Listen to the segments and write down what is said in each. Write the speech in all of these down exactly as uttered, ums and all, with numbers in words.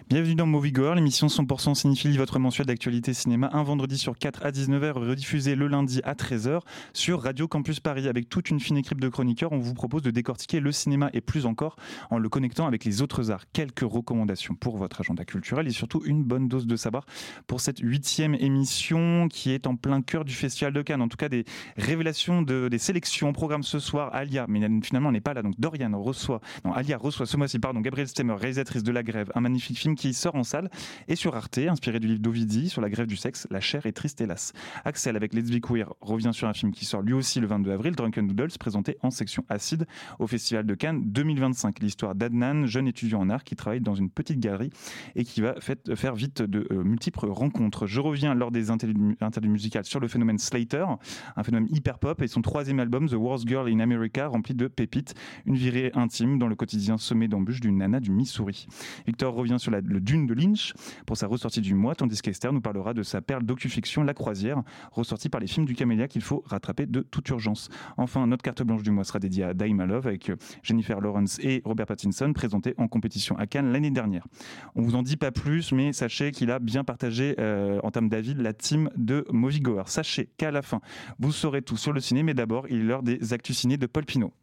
Bienvenue dans Movie Goer, l'émission cent pour cent cinéphilie, votre mensuel d'actualité cinéma, un vendredi sur quatre à dix-neuf heures, rediffusé le lundi à treize heures sur Radio Campus Paris. Avec toute une fine équipe de chroniqueurs, on vous propose de décortiquer le cinéma et plus encore en le connectant avec les autres arts. Quelques recommandations pour votre agenda culturel et surtout une bonne dose de savoir pour cette huitième émission qui est en plein cœur du Festival de Cannes. En tout cas, des révélations, de, des sélections au programme ce soir. Alia, mais finalement on n'est pas là, donc Dorian reçoit, non, Alia reçoit ce mois-ci, pardon, Gabrielle Stemmer, réalisatrice de La Grève, un magnifique film qui sort en salle et sur Arte, inspiré du livre d'Ovidi sur la grève du sexe, La chair est triste hélas. Axel avec Let's Be Queer revient sur un film qui sort lui aussi le vingt-deux avril, Drunken Doodles, présenté en section acide au Festival de Cannes deux mille vingt-cinq. L'histoire d'Adnan, jeune étudiant en art qui travaille dans une petite galerie et qui va fait, faire vite de euh, multiples rencontres. Je reviens lors des interludes musicales sur le phénomène Slater, un phénomène hyper pop, et son troisième album The Worst Girl in America, rempli de pépites, une virée intime dans le quotidien semé d'embûches d'une nana du Missouri. Victor revient sur la, le Dune de Lynch pour sa ressortie du mois, tandis qu'Esther nous parlera de sa perle docu-fiction La Croisière, ressortie par les films du Camélia qu'il faut rattraper de toute urgence. Enfin, notre carte blanche du mois sera dédiée à Die My Love avec Jennifer Lawrence et Robert Pattinson, présenté en compétition à Cannes l'année dernière. On vous en dit pas plus, mais sachez qu'il a bien partagé euh, en termes d'avis la team de Moviegoer. Sachez qu'à la fin, vous saurez tout sur le ciné, mais d'abord, il est l'heure des actus ciné de Paul Pinault.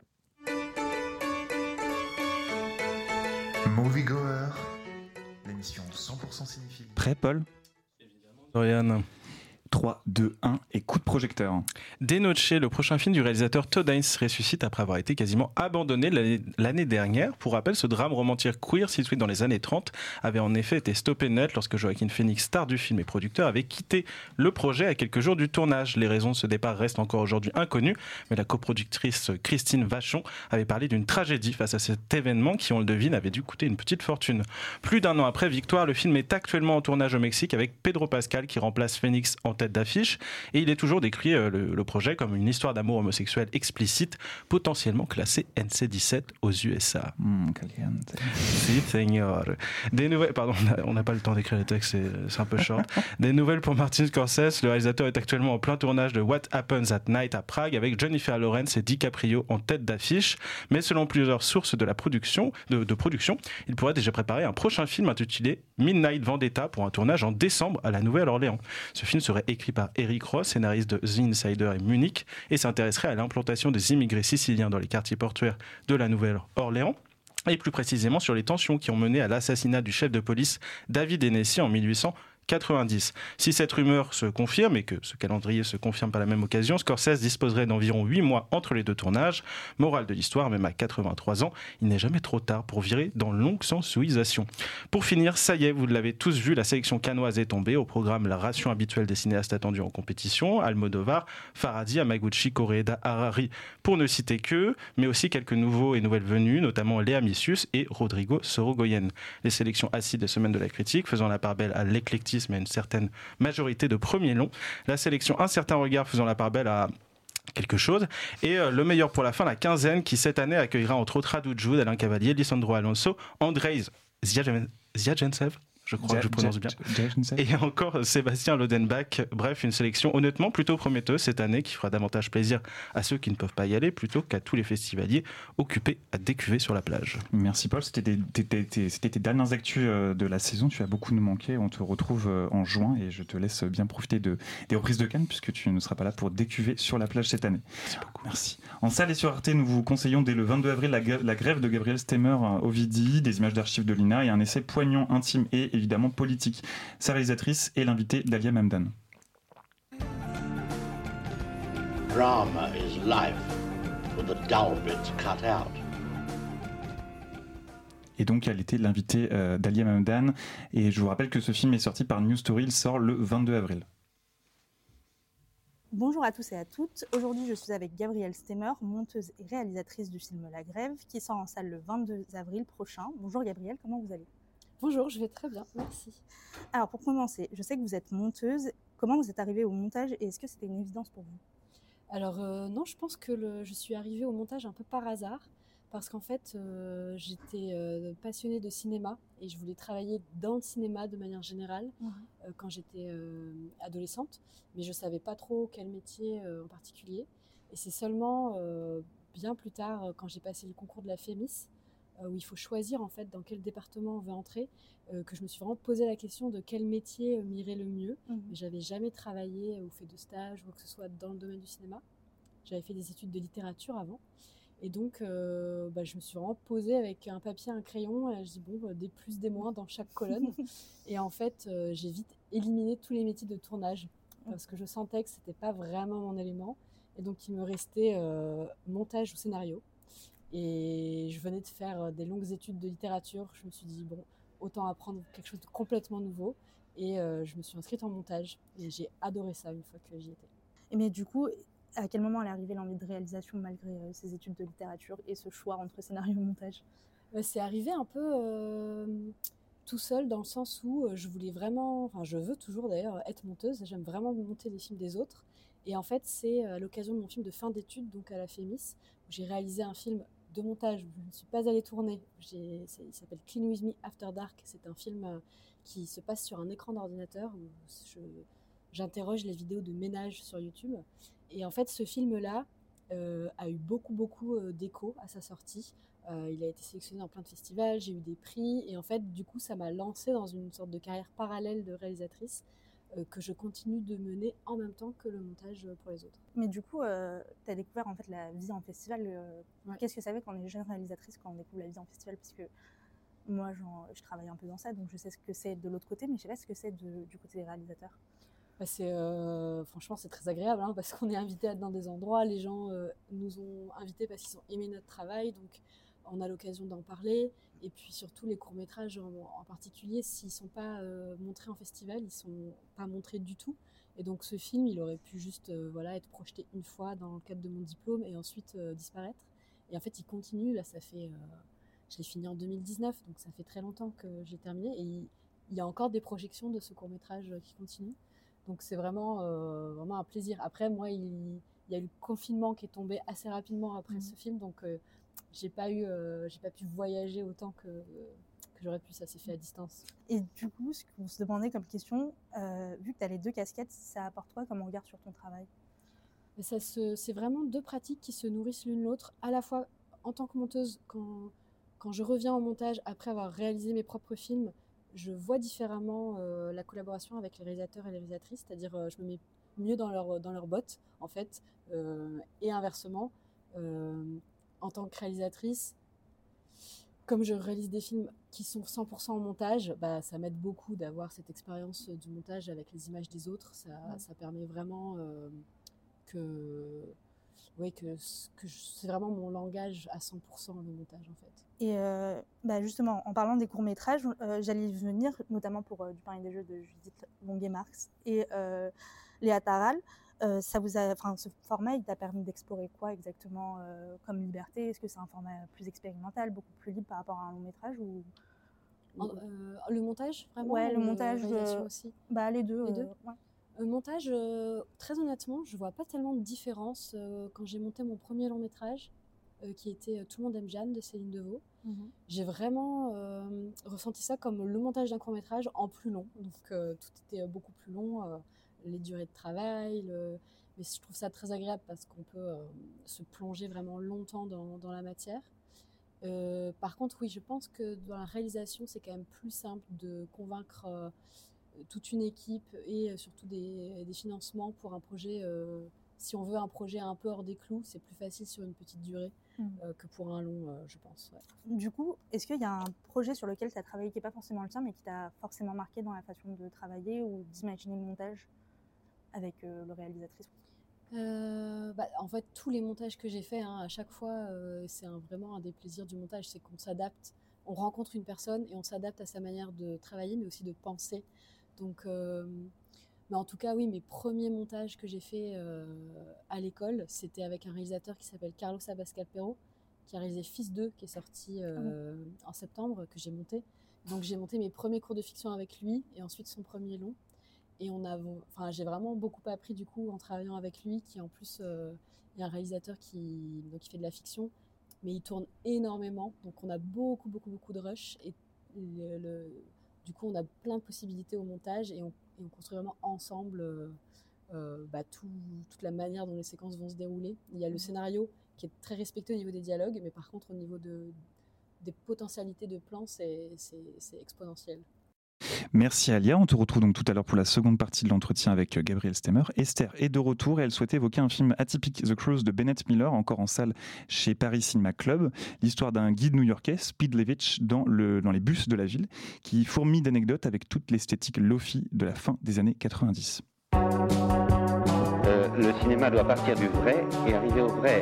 Moviegoer, l'émission cent pour cent cinéphile. Prêt, Paul ? Évidemment, Dorian. trois, deux, un et coup de projecteur. De Noche, le prochain film du réalisateur Todd Haynes, ressuscite après avoir été quasiment abandonné l'année, l'année dernière. Pour rappel, ce drame romantique queer situé dans les années trente avait en effet été stoppé net lorsque Joaquin Phoenix, star du film et producteur, avait quitté le projet à quelques jours du tournage. Les raisons de ce départ restent encore aujourd'hui inconnues, mais la coproductrice Christine Vachon avait parlé d'une tragédie face à cet événement qui, on le devine, avait dû coûter une petite fortune. Plus d'un an après Victoire, le film est actuellement en tournage au Mexique avec Pedro Pascal qui remplace Phoenix en tête d'affiche, et il est toujours décrit euh, le, le projet comme une histoire d'amour homosexuel explicite, potentiellement classée N C dix-sept aux U S A. Mm, caliente. Si, señor. Des nouvelles, pardon, on n'a pas le temps d'écrire les textes, c'est, c'est un peu short. Des nouvelles pour Martin Scorsese, le réalisateur est actuellement en plein tournage de What Happens at Night à Prague avec Jennifer Lawrence et DiCaprio en tête d'affiche, mais selon plusieurs sources de la production, de, de production, il pourrait déjà préparer un prochain film intitulé Midnight Vendetta pour un tournage en décembre à la Nouvelle-Orléans. Ce film serait écrit par Eric Ross, scénariste de The Insider et Munich, et s'intéresserait à l'implantation des immigrés siciliens dans les quartiers portuaires de la Nouvelle-Orléans, et plus précisément sur les tensions qui ont mené à l'assassinat du chef de police David Hennessy en mille huit cent quatre-vingt-dix. Si cette rumeur se confirme et que ce calendrier se confirme par la même occasion, Scorsese disposerait d'environ huit mois entre les deux tournages. Morale de l'histoire, même à quatre-vingt-trois ans, il n'est jamais trop tard pour virer dans longue sensuisation. Pour finir, ça y est, vous l'avez tous vu, la sélection cannoise est tombée. Au programme, la ration habituelle des cinéastes attendus en compétition, Almodovar, Farhadi, Hamaguchi, Koreeda, Harari, pour ne citer qu'eux, mais aussi quelques nouveaux et nouvelles venues, notamment Léa Missius et Rodrigo Sorogoyen. Les sélections acides des semaines de la critique, faisant la part belle à l'éclectisme mais à une certaine majorité de premiers longs. La sélection Un certain regard faisant la part belle à quelque chose. Et euh, le meilleur pour la fin, la quinzaine qui cette année accueillera entre autres Radu Jude, Alain Cavalier, Lisandro Alonso, Andrzej Zjajentsev, je crois que je prononce bien. Et encore Sébastien Lodenbach. Bref, une sélection honnêtement plutôt prometteuse cette année qui fera davantage plaisir à ceux qui ne peuvent pas y aller plutôt qu'à tous les festivaliers occupés à décuver sur la plage. Merci Paul, c'était, des, tes, tes, c'était tes dernières actus de la saison. Tu as beaucoup nous manqué. On te retrouve en juin et je te laisse bien profiter de, des reprises de Cannes puisque tu ne seras pas là pour décuver sur la plage cette année. Merci beaucoup. Merci. En salle et sur Arte, nous vous conseillons dès le vingt-deux avril la, la grève de Gabrielle Stemmer au Vidi, des images d'archives de l'I N A et un essai poignant, intime et évidemment politique. Sa réalisatrice est l'invitée Dalia Mamdan. Drama is life with the dull bits cut out. Et donc elle était l'invitée euh, Dalia Mamdan. Et je vous rappelle que ce film est sorti par New Story, il sort le vingt-deux avril. Bonjour à tous et à toutes. Aujourd'hui, je suis avec Gabrielle Stemmer, monteuse et réalisatrice du film La Grève, qui sort en salle le vingt-deux avril prochain. Bonjour Gabrielle, comment vous allez ? Bonjour, je vais très bien, merci. Alors pour commencer, je sais que vous êtes monteuse. Comment vous êtes arrivée au montage et est-ce que c'était une évidence pour vous ? Alors euh, non, je pense que le, je suis arrivée au montage un peu par hasard, parce qu'en fait, euh, j'étais euh, passionnée de cinéma et je voulais travailler dans le cinéma de manière générale mmh. euh, quand j'étais euh, adolescente, mais je ne savais pas trop quel métier euh, en particulier. Et c'est seulement euh, bien plus tard, quand j'ai passé le concours de la Fémis, où il faut choisir en fait dans quel département on veut entrer, euh, que je me suis vraiment posé la question de quel métier m'irait le mieux. Mmh. Mais j'avais jamais travaillé ou fait de stage ou que ce soit dans le domaine du cinéma. J'avais fait des études de littérature avant. Et donc, euh, bah, je me suis vraiment posée avec un papier, un crayon, et je dis bon, bah, des plus, des moins dans chaque colonne. Et en fait, euh, j'ai vite éliminé tous les métiers de tournage parce que je sentais que c'était pas vraiment mon élément. Et donc, il me restait euh, montage ou scénario. Et je venais de faire des longues études de littérature. Je me suis dit bon, autant apprendre quelque chose de complètement nouveau. Et euh, je me suis inscrite en montage. Et j'ai adoré ça une fois que j'y étais. Et mais du coup, à quel moment est arrivée l'envie de réalisation malgré euh, ces études de littérature et ce choix entre scénario et montage? euh, C'est arrivé un peu euh, tout seul dans le sens où euh, je voulais vraiment, enfin je veux toujours d'ailleurs être monteuse, j'aime vraiment monter les films des autres. Et en fait c'est à l'occasion de mon film de fin d'études, donc à la Fémis, où j'ai réalisé un film de montage où je ne suis pas allée tourner. J'ai, il s'appelle Clean With Me After Dark, c'est un film euh, qui se passe sur un écran d'ordinateur où je, j'interroge les vidéos de ménage sur YouTube. Et en fait, ce film-là euh, a eu beaucoup, beaucoup euh, d'écho à sa sortie. Euh, il a été sélectionné dans plein de festivals, j'ai eu des prix. Et en fait, du coup, ça m'a lancée dans une sorte de carrière parallèle de réalisatrice euh, que je continue de mener en même temps que le montage pour les autres. Mais du coup, euh, tu as découvert en fait la vie en festival. Euh, ouais. Qu'est-ce que ça fait quand on est jeune réalisatrice, quand on découvre la vie en festival? Parce que moi, genre, je travaille un peu dans ça, donc je sais ce que c'est de l'autre côté, mais je sais pas ce que c'est de, du côté des réalisateurs. Bah c'est, euh, franchement, c'est très agréable hein, parce qu'on est invité à être dans des endroits, les gens euh, nous ont invités parce qu'ils ont aimé notre travail, donc on a l'occasion d'en parler. Et puis surtout, les courts-métrages en, en particulier, s'ils ne sont pas euh, montrés en festival, ils ne sont pas montrés du tout. Et donc ce film, il aurait pu juste euh, voilà, être projeté une fois dans le cadre de mon diplôme et ensuite euh, disparaître. Et en fait, il continue. Là, ça fait, euh, je l'ai fini en deux mille dix-neuf, donc ça fait très longtemps que j'ai terminé. Et il, il y a encore des projections de ce court-métrage qui continuent. Donc c'est vraiment, euh, vraiment un plaisir. Après, moi, il, il y a eu le confinement qui est tombé assez rapidement après mmh. ce film, donc euh, j'ai pas eu, euh, j'ai pas pu voyager autant que, que j'aurais pu. Ça s'est fait à distance. Et du coup, ce qu'on se demandait comme question, euh, vu que tu as les deux casquettes, ça apporte quoi comme regard sur ton travail? Ça se, c'est vraiment deux pratiques qui se nourrissent l'une l'autre. À la fois, en tant que monteuse, quand, quand je reviens au montage après avoir réalisé mes propres films, je vois différemment euh, la collaboration avec les réalisateurs et les réalisatrices, c'est-à-dire euh, je me mets mieux dans leur, dans leur bottes, en fait, euh, et inversement, euh, en tant que réalisatrice, comme je réalise des films qui sont cent pour cent en montage, bah, ça m'aide beaucoup d'avoir cette expérience du montage avec les images des autres, ça, mmh. ça permet vraiment euh, que... Oui, que, que je, c'est vraiment mon langage à cent pour cent le montage en fait. Et euh, bah justement, en parlant des courts-métrages, euh, j'allais y venir, notamment pour euh, Du pain et des jeux de Judith Longuet-Marx et euh, Léa Taral. Euh, ça vous a, enfin, ce format, il t'a permis d'explorer quoi exactement euh, comme liberté? Est-ce que c'est un format plus expérimental, beaucoup plus libre par rapport à un long-métrage ou... En, euh, le montage, vraiment? Ouais, le montage, euh, aussi. Bah, les deux. Les deux euh, ouais. Le montage, euh, très honnêtement, je vois pas tellement de différence euh, quand j'ai monté mon premier long métrage, euh, qui était Tout le monde aime Jeanne de Céline Devaux. Mm-hmm. J'ai vraiment euh, ressenti ça comme le montage d'un court métrage en plus long. Donc euh, tout était beaucoup plus long, euh, les durées de travail. Le... Mais je trouve ça très agréable parce qu'on peut euh, se plonger vraiment longtemps dans, dans la matière. Euh, par contre, oui, je pense que dans la réalisation, c'est quand même plus simple de convaincre euh, toute une équipe et surtout des, des financements pour un projet. Euh, si on veut un projet un peu hors des clous, c'est plus facile sur une petite durée mmh. euh, que pour un long, euh, je pense. Ouais. Du coup, est-ce qu'il y a un projet sur lequel tu as travaillé qui n'est pas forcément le tien, mais qui t'a forcément marqué dans la façon de travailler ou d'imaginer le montage avec euh, le réalisatrice? Euh, bah, en fait, tous les montages que j'ai faits, hein, à chaque fois, euh, c'est un, vraiment un des plaisirs du montage, c'est qu'on s'adapte, on rencontre une personne et on s'adapte à sa manière de travailler, mais aussi de penser. Donc, euh, mais en tout cas, oui, mes premiers montages que j'ai faits euh, à l'école, c'était avec un réalisateur qui s'appelle Carlos Abascal Pero, qui a réalisé Fils deux, qui est sorti euh, mmh. en septembre, que j'ai monté. Donc, j'ai monté mes premiers cours de fiction avec lui et ensuite son premier long. Et on a, enfin, j'ai vraiment beaucoup appris du coup en travaillant avec lui, qui en plus euh, est un réalisateur qui, donc, qui fait de la fiction, mais il tourne énormément. Donc, on a beaucoup, beaucoup, beaucoup de rush et le, le du coup, on a plein de possibilités au montage et on, et on construit vraiment ensemble euh, euh, bah, tout, toute la manière dont les séquences vont se dérouler. Il y a le scénario qui est très respecté au niveau des dialogues, mais par contre, au niveau de, des potentialités de plans, c'est, c'est, c'est exponentiel. Merci Alia, on te retrouve donc tout à l'heure pour la seconde partie de l'entretien avec Gabriel Stemmer. Esther est de retour et elle souhaitait évoquer un film atypique, The Cruise de Bennett Miller, encore en salle chez Paris Cinema Club. L'histoire d'un guide new-yorkais, Speed Levitch, dans, le, dans les bus de la ville, qui fourmille d'anecdotes avec toute l'esthétique lofi de la fin des années quatre-vingt-dix. Euh, le cinéma doit partir du vrai et arriver au vrai.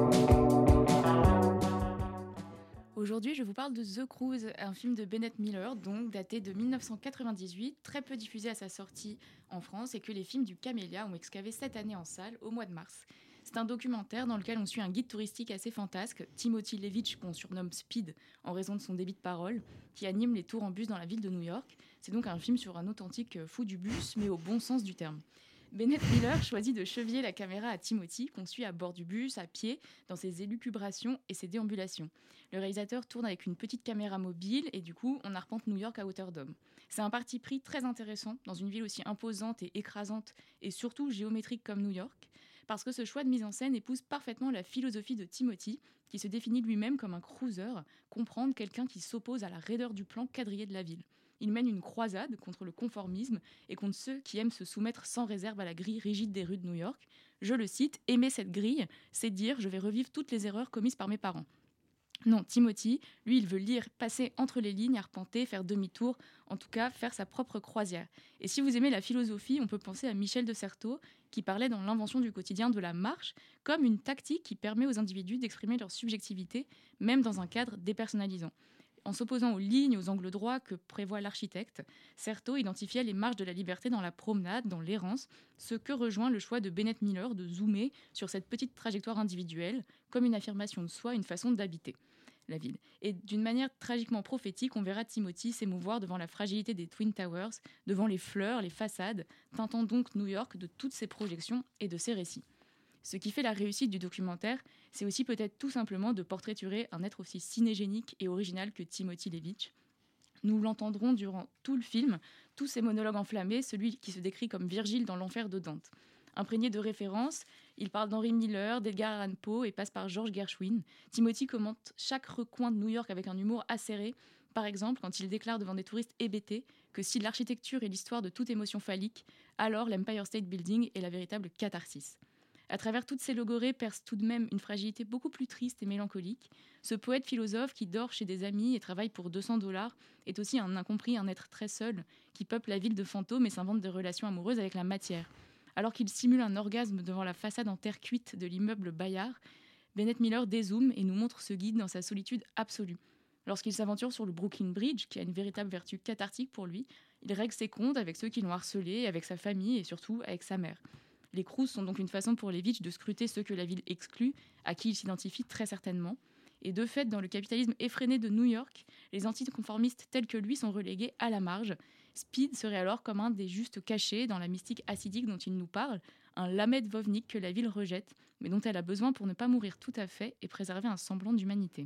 Aujourd'hui, je vous parle de The Cruise, un film de Bennett Miller, donc daté de dix-neuf cent quatre-vingt-dix-huit, très peu diffusé à sa sortie en France, et que les films du Camélia ont excavé cette année en salle, au mois de mars. C'est un documentaire dans lequel on suit un guide touristique assez fantasque, Timothy Levitch, qu'on surnomme Speed en raison de son débit de parole, qui anime les tours en bus dans la ville de New York. C'est donc un film sur un authentique fou du bus, mais au bon sens du terme. Bennett Miller choisit de cheviller la caméra à Timothy, qu'on suit à bord du bus, à pied, dans ses élucubrations et ses déambulations. Le réalisateur tourne avec une petite caméra mobile et du coup, on arpente New York à hauteur d'homme. C'est un parti pris très intéressant dans une ville aussi imposante et écrasante et surtout géométrique comme New York, parce que ce choix de mise en scène épouse parfaitement la philosophie de Timothy, qui se définit lui-même comme un cruiser, comprendre quelqu'un qui s'oppose à la raideur du plan quadrillé de la ville. Il mène une croisade contre le conformisme et contre ceux qui aiment se soumettre sans réserve à la grille rigide des rues de New York. Je le cite, « Aimer cette grille, c'est dire je vais revivre toutes les erreurs commises par mes parents ». Non, Timothy, lui, il veut lire, passer entre les lignes, arpenter, faire demi-tour, en tout cas faire sa propre croisière. Et si vous aimez la philosophie, on peut penser à Michel de Certeau, qui parlait dans L'invention du quotidien de la marche, comme une tactique qui permet aux individus d'exprimer leur subjectivité, même dans un cadre dépersonnalisant. En s'opposant aux lignes, aux angles droits que prévoit l'architecte, Certeau identifiait les marges de la liberté dans la promenade, dans l'errance, ce que rejoint le choix de Bennett Miller de zoomer sur cette petite trajectoire individuelle, comme une affirmation de soi, une façon d'habiter la ville. Et d'une manière tragiquement prophétique, on verra Timothy s'émouvoir devant la fragilité des Twin Towers, devant les fleurs, les façades, teintant donc New York de toutes ses projections et de ses récits. Ce qui fait la réussite du documentaire, c'est aussi peut-être tout simplement de portraiturer un être aussi cinégénique et original que Timothy Levitch. Nous l'entendrons durant tout le film, tous ses monologues enflammés, celui qui se décrit comme Virgile dans l'enfer de Dante. Imprégné de références, il parle d'Henry Miller, d'Edgar Allan Poe et passe par George Gershwin. Timothy commente chaque recoin de New York avec un humour acéré. Par exemple, quand il déclare devant des touristes hébétés que si l'architecture est l'histoire de toute émotion phallique, alors l'Empire State Building est la véritable catharsis. À travers toutes ces logorées perce tout de même une fragilité beaucoup plus triste et mélancolique. Ce poète philosophe qui dort chez des amis et travaille pour deux cents dollars est aussi un incompris, un être très seul, qui peuple la ville de fantômes et s'invente des relations amoureuses avec la matière. Alors qu'il simule un orgasme devant la façade en terre cuite de l'immeuble Bayard, Bennett Miller dézoome et nous montre ce guide dans sa solitude absolue. Lorsqu'il s'aventure sur le Brooklyn Bridge, qui a une véritable vertu cathartique pour lui, il règle ses comptes avec ceux qui l'ont harcelé, avec sa famille et surtout avec sa mère. Les cruises sont donc une façon pour Levitch de scruter ceux que la ville exclut, à qui il s'identifie très certainement. Et de fait, dans le capitalisme effréné de New York, les anticonformistes tels que lui sont relégués à la marge. Speed serait alors comme un des justes cachés dans la mystique acidique dont il nous parle, un Lamed Vovnik que la ville rejette, mais dont elle a besoin pour ne pas mourir tout à fait et préserver un semblant d'humanité.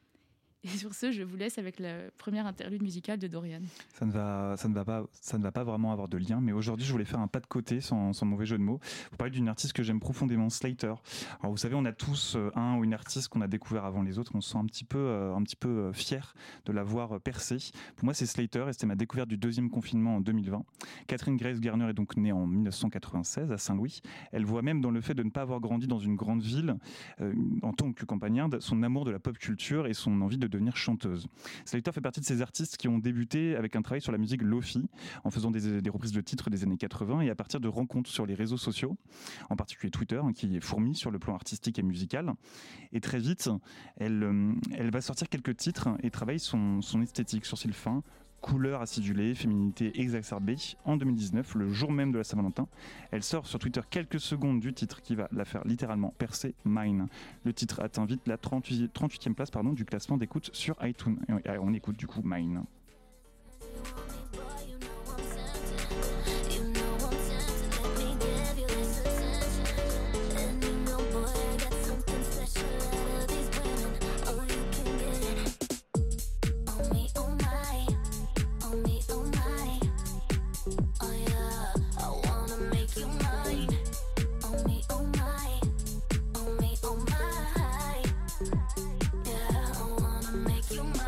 Et sur ce, je vous laisse avec la première interlude musicale de Dorian. Ça ne va, ça ne va pas, ça ne va pas vraiment avoir de lien, mais aujourd'hui, je voulais faire un pas de côté, sans, sans mauvais jeu de mots. Vous parlez d'une artiste que j'aime profondément, Slater. Alors, vous savez, on a tous un ou une artiste qu'on a découvert avant les autres. On se sent un petit peu, un petit peu fier de l'avoir percée. Pour moi, c'est Slater, et c'était ma découverte du deuxième confinement en deux mille vingt. Catherine Grace Garner est donc née en dix-neuf cent quatre-vingt-seize à Saint-Louis. Elle voit même dans le fait de ne pas avoir grandi dans une grande ville, euh, en tant que campagnarde, son amour de la pop culture et son envie de devenir chanteuse. Slater fait partie de ces artistes qui ont débuté avec un travail sur la musique lofi, en faisant des, des reprises de titres des années quatre-vingts et à partir de rencontres sur les réseaux sociaux, en particulier Twitter, hein, qui est fourmi sur le plan artistique et musical. Et très vite, elle, euh, elle va sortir quelques titres et travaille son, son esthétique, sourcils fins, couleur acidulée, féminité exacerbée. En deux mille dix-neuf, le jour même de la Saint-Valentin, elle sort sur Twitter quelques secondes du titre qui va la faire littéralement percer, Mine. Le titre atteint vite la trente-huitième place pardon, du classement d'écoute sur iTunes. Et on écoute du coup Mine. Make you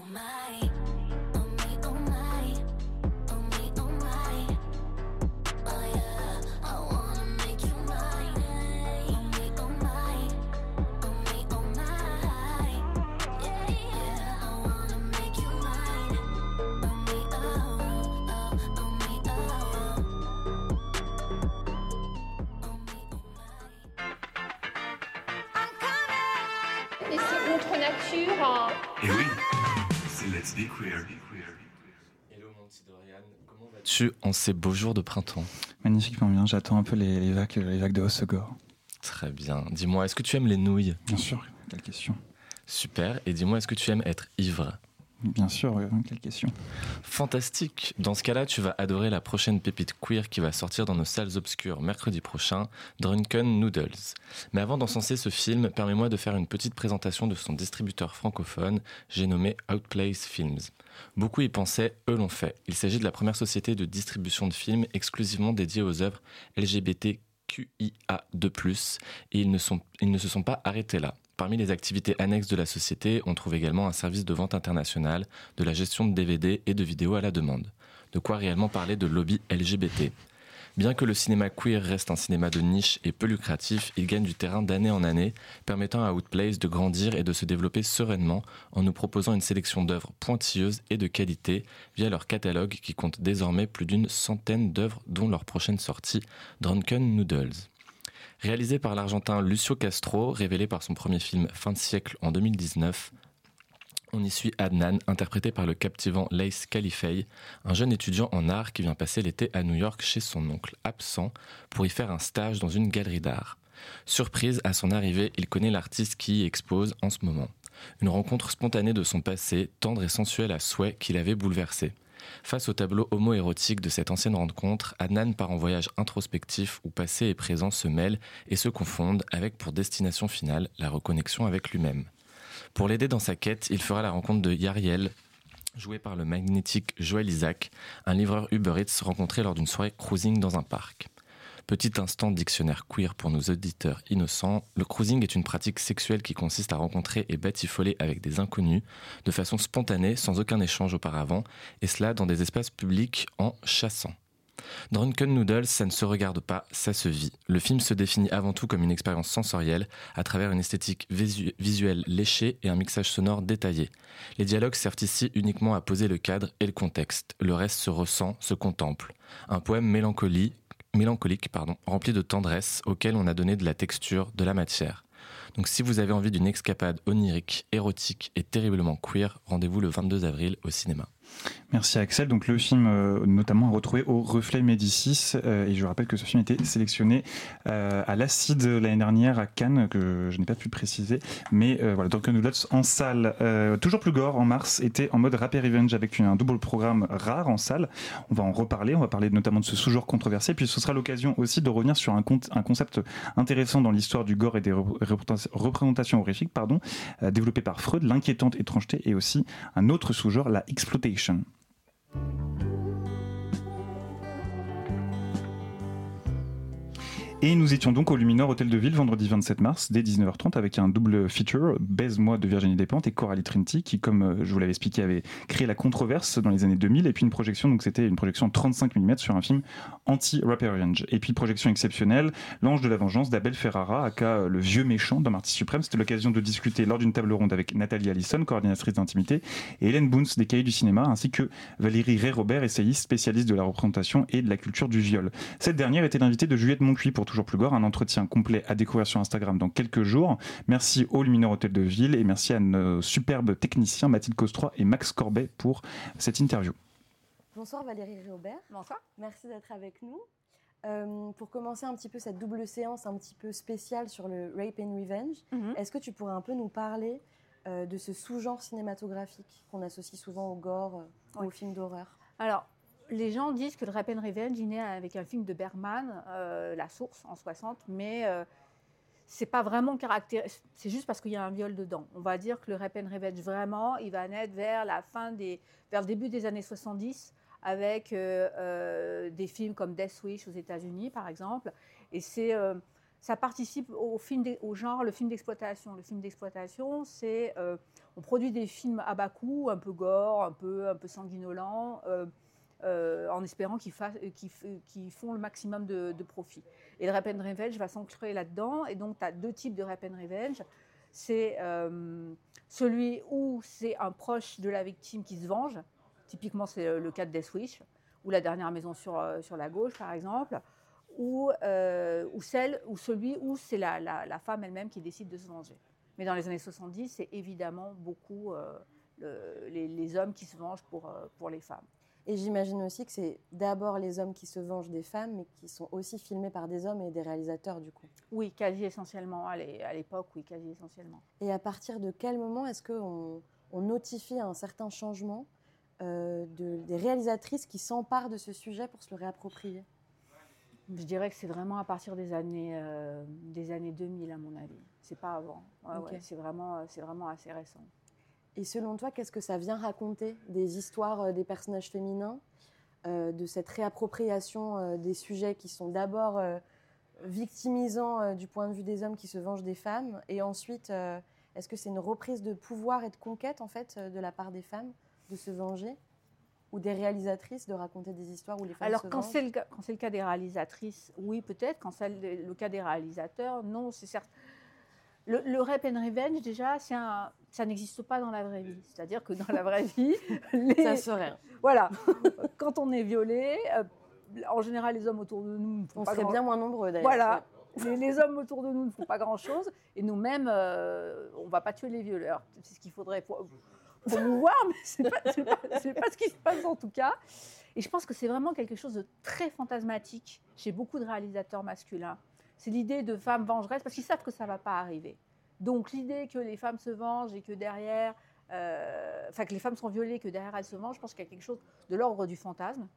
Et c'est contre nature. Hein. Et oui, c'est Let's Be Queer. Hello mon petit Dorian, comment vas-tu en ces beaux jours de printemps? Magnifiquement bien, j'attends un peu les, les, vagues, les vagues de Hossegor. Très bien. Dis-moi, est-ce que tu aimes les nouilles? Bien sûr, quelle question. Super. Et dis-moi, est-ce que tu aimes être ivre? Bien sûr, euh, quelle question. Fantastique. Dans ce cas-là, tu vas adorer la prochaine pépite queer qui va sortir dans nos salles obscures mercredi prochain, Drunken Noodles. Mais avant d'encenser ce film, permets-moi de faire une petite présentation de son distributeur francophone, j'ai nommé Outplace Films. Beaucoup y pensaient, eux l'ont fait. Il s'agit de la première société de distribution de films exclusivement dédiée aux œuvres L G B T Q I A deux plus, et ils ne, sont, ils ne se sont pas arrêtés là. Parmi les activités annexes de la société, on trouve également un service de vente internationale, de la gestion de D V D et de vidéos à la demande. De quoi réellement parler de lobby L G B T. Bien que le cinéma queer reste un cinéma de niche et peu lucratif, il gagne du terrain d'année en année, permettant à Outplace de grandir et de se développer sereinement en nous proposant une sélection d'œuvres pointilleuses et de qualité via leur catalogue qui compte désormais plus d'une centaine d'œuvres dont leur prochaine sortie, Drunken Noodles. Réalisé par l'Argentin Lucio Castro, révélé par son premier film Fin de siècle en deux mille dix-neuf, on y suit Adnan, interprété par le captivant Laith Khalifei, un jeune étudiant en art qui vient passer l'été à New York chez son oncle absent pour y faire un stage dans une galerie d'art. Surprise, à son arrivée, il connaît l'artiste qui y expose en ce moment. Une rencontre spontanée de son passé, tendre et sensuel à souhait, qui l'avait bouleversé. Face au tableau homo-érotique de cette ancienne rencontre, Adnan part en voyage introspectif où passé et présent se mêlent et se confondent avec pour destination finale la reconnexion avec lui-même. Pour l'aider dans sa quête, il fera la rencontre de Yariel, joué par le magnétique Joël Isaac, un livreur Uber Eats rencontré lors d'une soirée cruising dans un parc. Petit instant dictionnaire queer pour nos auditeurs innocents, le cruising est une pratique sexuelle qui consiste à rencontrer et batifoler avec des inconnus de façon spontanée, sans aucun échange auparavant, et cela dans des espaces publics en chassant. Drunken Noodles, ça ne se regarde pas, ça se vit. Le film se définit avant tout comme une expérience sensorielle, à travers une esthétique visu- visuelle léchée et un mixage sonore détaillé. Les dialogues servent ici uniquement à poser le cadre et le contexte. Le reste se ressent, se contemple. Un poème mélancolique, mélancolique pardon, rempli de tendresse, auquel on a donné de la texture, de la matière. Donc si vous avez envie d'une escapade onirique, érotique et terriblement queer, rendez-vous le vingt-deux avril au cinéma. Merci Axel. Donc le film euh, notamment à retrouver au Reflet Médicis euh, et je rappelle que ce film était sélectionné euh, à l'Acide l'année dernière à Cannes, que je n'ai pas pu préciser, mais euh, voilà, Drunken Noodles en salle. Euh, toujours plus gore en mars était en mode Rap et Revenge avec une, un double programme rare en salle. On va en reparler, on va parler notamment de ce sous-genre controversé, puis ce sera l'occasion aussi de revenir sur un, compte, un concept intéressant dans l'histoire du gore et des représentations horrifiques, pardon, euh, développé par Freud, l'inquiétante étrangeté, et aussi un autre sous-genre, la exploitation. Et nous étions donc au Luminor Hôtel de Ville vendredi vingt-sept mars dès dix-neuf heures trente avec un double feature, Baise-moi de Virginie Despentes et Coralie Trinity qui, comme je vous l'avais expliqué, avait créé la controverse dans les années deux mille, et puis une projection, donc c'était une projection trente-cinq millimètres sur un film anti-Rap et Revenge. Et puis projection exceptionnelle, L'Ange de la Vengeance d'Abel Ferrara, aka le vieux méchant d'un Martyr suprême. C'était l'occasion de discuter lors d'une table ronde avec Nathalie Allison, coordinatrice d'intimité, et Hélène Boons des Cahiers du cinéma, ainsi que Valérie Ray-Robert, essayiste, spécialiste de la représentation et de la culture du viol. Cette dernière était l'invitée de Juliette Moncuy pour Toujours plus gore, un entretien complet à découvrir sur Instagram dans quelques jours. Merci au Luminor Hôtel de Ville et merci à nos superbes techniciens Mathilde Costroy et Max Corbet pour cette interview. Bonsoir Valérie Ray-Robert. Bonsoir. Merci d'être avec nous. Euh, pour commencer un petit peu cette double séance un petit peu spéciale sur le Rape and Revenge, mm-hmm. est-ce que tu pourrais un peu nous parler euh, de ce sous-genre cinématographique qu'on associe souvent au gore euh, oui. ou aux films d'horreur? Alors, les gens disent que le Rape and Revenge est né avec un film de Bergman, euh, La Source, en soixante, mais euh, c'est pas vraiment caractéristique. C'est juste parce qu'il y a un viol dedans. On va dire que le Rape and Revenge, vraiment, il va naître vers la fin des, vers le début des années soixante-dix, avec euh, euh, des films comme Death Wish aux États-Unis, par exemple. Et c'est, euh, ça participe au, film au genre le film d'exploitation. Le film d'exploitation, c'est euh, on produit des films à bas coût, un peu gore, un peu, un peu sanguinolents, euh, euh, en espérant qu'ils, fa- qu'ils, qu'ils font le maximum de, de profit. Et le Rape and Revenge va s'ancrer là-dedans. Et donc, tu as deux types de Rape and Revenge. C'est euh, celui où c'est un proche de la victime qui se venge. Typiquement, c'est le cas de Death Wish, ou La dernière maison sur, sur la gauche, par exemple. Ou, euh, ou, celle, ou celui où c'est la, la, la femme elle-même qui décide de se venger. Mais dans les années soixante-dix, c'est évidemment beaucoup euh, le, les, les hommes qui se vengent pour, euh, pour les femmes. Et j'imagine aussi que c'est d'abord les hommes qui se vengent des femmes, mais qui sont aussi filmés par des hommes et des réalisateurs, du coup. Oui, quasi essentiellement. À l'époque, oui, quasi essentiellement. Et à partir de quel moment est-ce qu'on on notifie un certain changement euh, de, des réalisatrices qui s'emparent de ce sujet pour se le réapproprier ? Je dirais que c'est vraiment à partir des années, euh, des années deux mille, à mon avis. C'est pas avant. Ouais, okay. ouais, c'est vraiment, c'est vraiment assez récent. Et selon toi, qu'est-ce que ça vient raconter des histoires euh, des personnages féminins, euh, de cette réappropriation euh, des sujets qui sont d'abord euh, victimisants euh, du point de vue des hommes qui se vengent des femmes, et ensuite, euh, est-ce que c'est une reprise de pouvoir et de conquête en fait, euh, de la part des femmes de se venger ? Ou des réalisatrices de raconter des histoires où les femmes Alors, se quand vengent. c'est le cas, quand c'est le cas des réalisatrices, oui, peut-être. Quand c'est le, le cas des réalisateurs, non, c'est certes. Le, le Rape and Revenge, déjà, c'est un, ça n'existe pas dans la vraie vie. C'est-à-dire que dans la vraie vie, les, ça serait. Voilà. Quand on est violé, euh, en général, les hommes autour de nous ne font on pas serait grand... bien moins nombreux, d'ailleurs. Voilà. Les, les hommes autour de nous ne font pas grand-chose. Et nous-mêmes, euh, on ne va pas tuer les violeurs. C'est ce qu'il faudrait pour, pour nous voir, mais ce n'est pas, c'est pas, c'est pas ce qui se passe en tout cas. Et je pense que c'est vraiment quelque chose de très fantasmatique chez beaucoup de réalisateurs masculins. C'est l'idée de femmes vengeresses, parce qu'ils savent que ça ne va pas arriver. Donc l'idée que les femmes se vengent et que derrière, euh, enfin que les femmes sont violées et que derrière elles se vengent, je pense qu'il y a quelque chose de l'ordre du fantasme.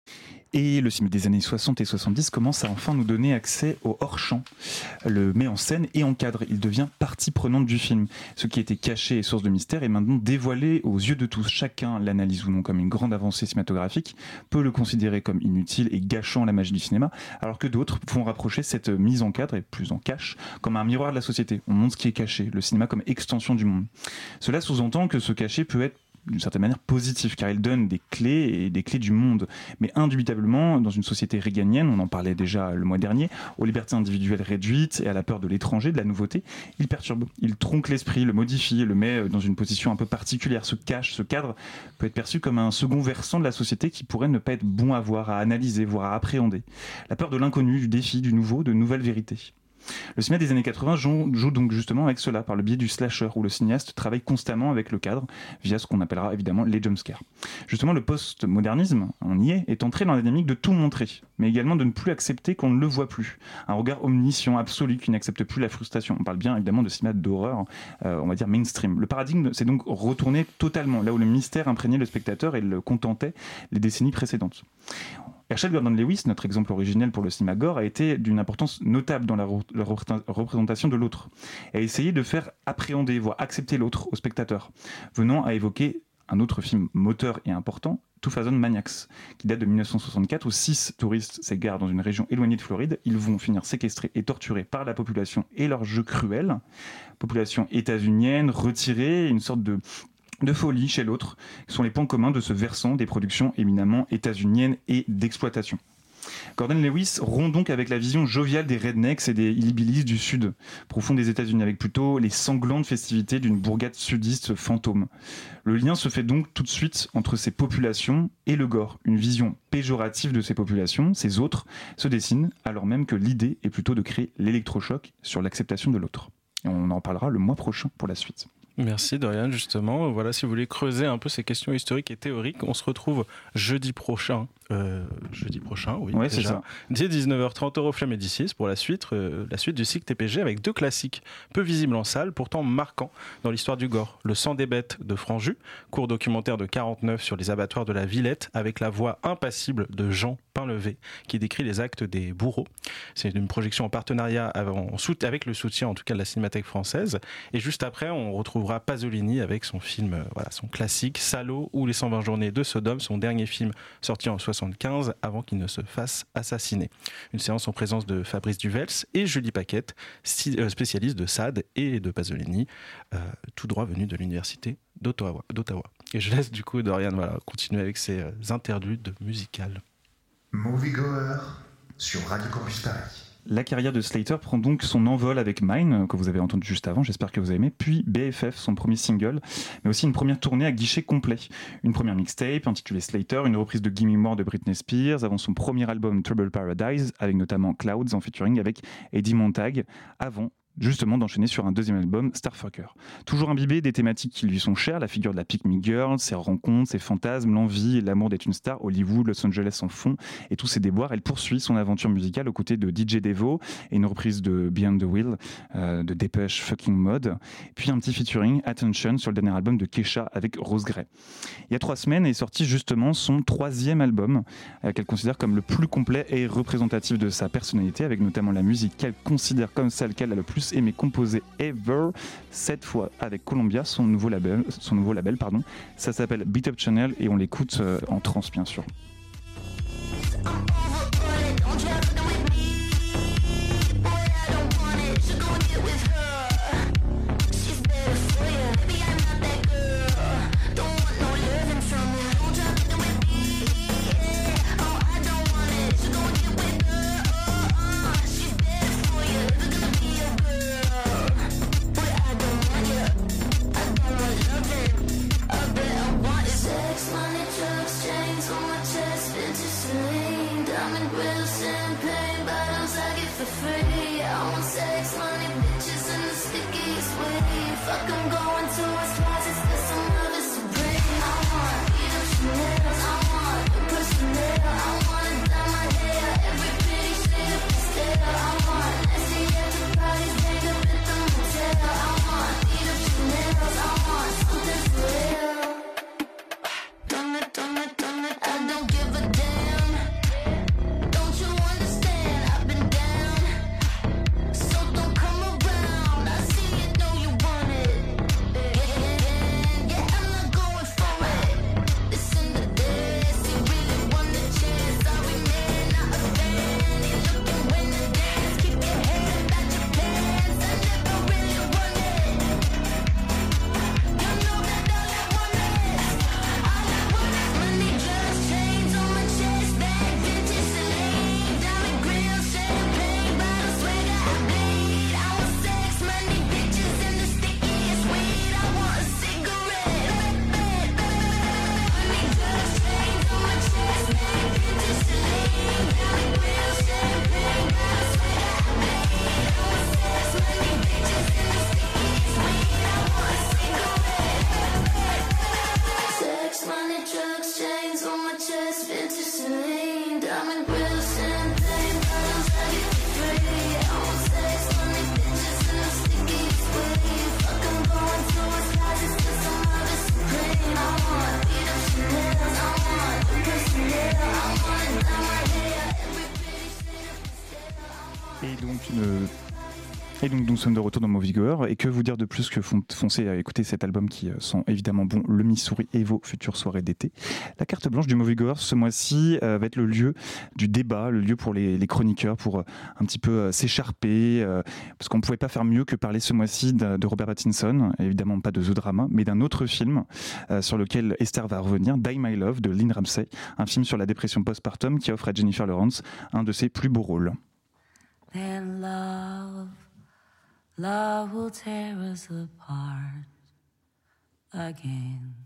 Et le cinéma des années soixante et soixante-dix commence à enfin nous donner accès au hors-champ. Le met en scène et encadre. Il devient partie prenante du film. Ce qui était caché et source de mystère est maintenant dévoilé aux yeux de tous. Chacun l'analyse ou non comme une grande avancée cinématographique, peut le considérer comme inutile et gâchant la magie du cinéma, alors que d'autres font rapprocher cette mise en cadre, et plus en cache, comme un miroir de la société. On montre ce qui est caché, le cinéma comme extension du monde. Cela sous-entend que ce cachet peut être d'une certaine manière positif, car il donne des clés et des clés du monde. Mais indubitablement, dans une société réganienne, on en parlait déjà le mois dernier, aux libertés individuelles réduites et à la peur de l'étranger, de la nouveauté, il perturbe, il tronque l'esprit, le modifie, le met dans une position un peu particulière, se cache, ce cadre peut être perçu comme un second versant de la société qui pourrait ne pas être bon à voir, à analyser, voire à appréhender. La peur de l'inconnu, du défi, du nouveau, de nouvelles vérités. Le cinéma des années quatre-vingts joue, joue donc justement avec cela, par le biais du slasher, où le cinéaste travaille constamment avec le cadre, via ce qu'on appellera évidemment les jumpscares. Justement, le post-modernisme, on y est, est entré dans la dynamique de tout montrer, mais également de ne plus accepter qu'on ne le voit plus. Un regard omniscient, absolu, qui n'accepte plus la frustration. On parle bien évidemment de cinéma d'horreur, euh, on va dire mainstream. Le paradigme s'est donc retourné totalement, là où le mystère imprégnait le spectateur et le contentait les décennies précédentes. Herschel Gordon Lewis, notre exemple originel pour le cinéma gore, a été d'une importance notable dans la, re- la re- représentation de l'autre, et a essayé de faire appréhender, voire accepter l'autre au spectateur, venant à évoquer un autre film moteur et important, Two Thousand Maniacs, qui date de dix-neuf cent soixante-quatre, où six touristes s'égarent dans une région éloignée de Floride. Ils vont finir séquestrés et torturés par la population et leur jeu cruel. Population états-unienne, retirée, une sorte de... de folie chez l'autre, qui sont les points communs de ce versant des productions éminemment états-uniennes et d'exploitation. Gordon Lewis rompt donc avec la vision joviale des rednecks et des hillbillies du sud, profond des États-Unis, avec plutôt les sanglantes festivités d'une bourgade sudiste fantôme. Le lien se fait donc tout de suite entre ces populations et le gore. Une vision péjorative de ces populations, ces autres, se dessine, alors même que l'idée est plutôt de créer l'électrochoc sur l'acceptation de l'autre. Et on en parlera le mois prochain pour la suite. Merci Dorian, justement. Voilà, si vous voulez creuser un peu ces questions historiques et théoriques, on se retrouve jeudi prochain. Euh, jeudi prochain, oui. Ouais, déjà, c'est ça. Dès dix-neuf heures trente, Euroflamme et D six pour la suite, euh, la suite du cycle T P G avec deux classiques peu visibles en salle, pourtant marquants dans l'histoire du gore. Le sang des bêtes de Franju, court documentaire de quarante-neuf sur les abattoirs de la Villette avec la voix impassible de Jean Pain. Pain levé, qui décrit les actes des bourreaux. C'est une projection en partenariat avec le soutien en tout cas de la Cinémathèque française. Et juste après, on retrouvera Pasolini avec son film, voilà, son classique Salo ou Les cent vingt journées de Sodome, son dernier film sorti en soixante-quinze avant qu'il ne se fasse assassiner. Une séance en présence de Fabrice Duvels et Julie Paquette, spécialiste de Sade et de Pasolini, euh, tout droit venu de l'université d'Ottawa. d'Ottawa. Et je laisse du coup Dorian voilà, continuer avec ses euh, interludes musicales. Moviegoer sur Radio Campus Paris. La carrière de Slater prend donc son envol avec Mine, que vous avez entendu juste avant, j'espère que vous avez aimé, puis B F F, son premier single, mais aussi une première tournée à guichet complet. Une première mixtape intitulée Slater, une reprise de Gimme More de Britney Spears, avant son premier album Trouble Paradise, avec notamment Clouds en featuring avec Eddie Montag, avant justement d'enchaîner sur un deuxième album, Starfucker. Toujours imbibé des thématiques qui lui sont chères, la figure de la pick-me girl, ses rencontres, ses fantasmes, l'envie et l'amour d'être une star, Hollywood, Los Angeles en fond, et tous ses déboires, elle poursuit son aventure musicale aux côtés de D J Devo et une reprise de Beyond the Wheel, euh, de Depeche Fucking Mode, puis un petit featuring, Attention, sur le dernier album de Kesha avec Rose Gray. Il y a trois semaines est sorti justement son troisième album, euh, qu'elle considère comme le plus complet et représentatif de sa personnalité, avec notamment la musique qu'elle considère comme celle qu'elle a le plus aimé composé ever, cette fois avec Columbia, son nouveau label, son nouveau label pardon. Ça s'appelle Beat Up Channel et on l'écoute euh, en trance bien sûr. Et donc nous sommes de retour dans Moviegoer. Et que vous dire de plus que foncez à écouter cet album qui sont évidemment bons, Le Missouri et vos futures soirées d'été. La carte blanche du Moviegoer ce mois-ci euh, va être le lieu du débat, le lieu pour les, les chroniqueurs pour euh, un petit peu euh, s'écharper, euh, parce qu'on ne pouvait pas faire mieux que parler ce mois-ci de, de Robert Pattinson, évidemment pas de The Drama, mais d'un autre film euh, sur lequel Esther va revenir, Die My Love de Lynn Ramsey, un film sur la dépression postpartum qui offre à Jennifer Lawrence un de ses plus beaux rôles. Then love, love will tear us apart again.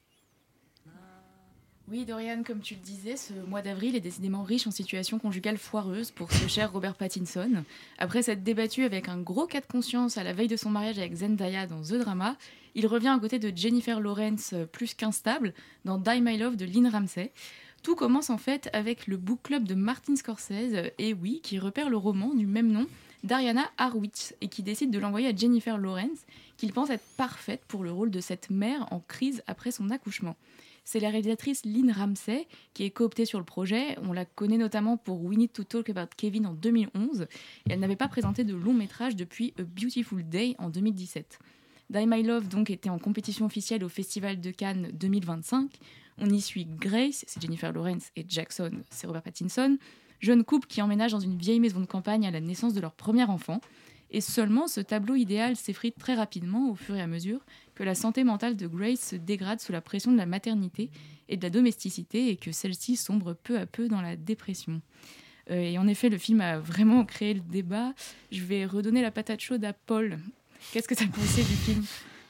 Oui, Dorian, comme tu le disais, ce mois d'avril est décidément riche en situations conjugales foireuses pour ce cher Robert Pattinson. Après s'être débattu avec un gros cas de conscience à la veille de son mariage avec Zendaya dans The Drama, il revient à côté de Jennifer Lawrence plus qu'instable dans Die My Love de Lynn Ramsey. Tout commence en fait avec le book club de Martin Scorsese, et oui, qui repère le roman du même nom d'Ariana Harwitz et qui décide de l'envoyer à Jennifer Lawrence, qu'il pense être parfaite pour le rôle de cette mère en crise après son accouchement. c'est la réalisatrice Lynn Ramsay qui est cooptée sur le projet. On la connaît notamment pour We Need to Talk About Kevin en deux mille onze et elle n'avait pas présenté de long métrage depuis A Beautiful Day en deux mille dix-sept. Die My Love donc était en compétition officielle au Festival de Cannes deux mille vingt-cinq. On y suit Grace, c'est Jennifer Lawrence, et Jackson, c'est Robert Pattinson, jeune couple qui emménage dans une vieille maison de campagne à la naissance de leur premier enfant. Et seulement, ce tableau idéal s'effrite très rapidement au fur et à mesure que la santé mentale de Grace se dégrade sous la pression de la maternité et de la domesticité et que celle-ci sombre peu à peu dans la dépression. Euh, et en effet, le film a vraiment créé le débat. Je vais redonner la patate chaude à Paul. Qu'est-ce que tu as pensé du film ?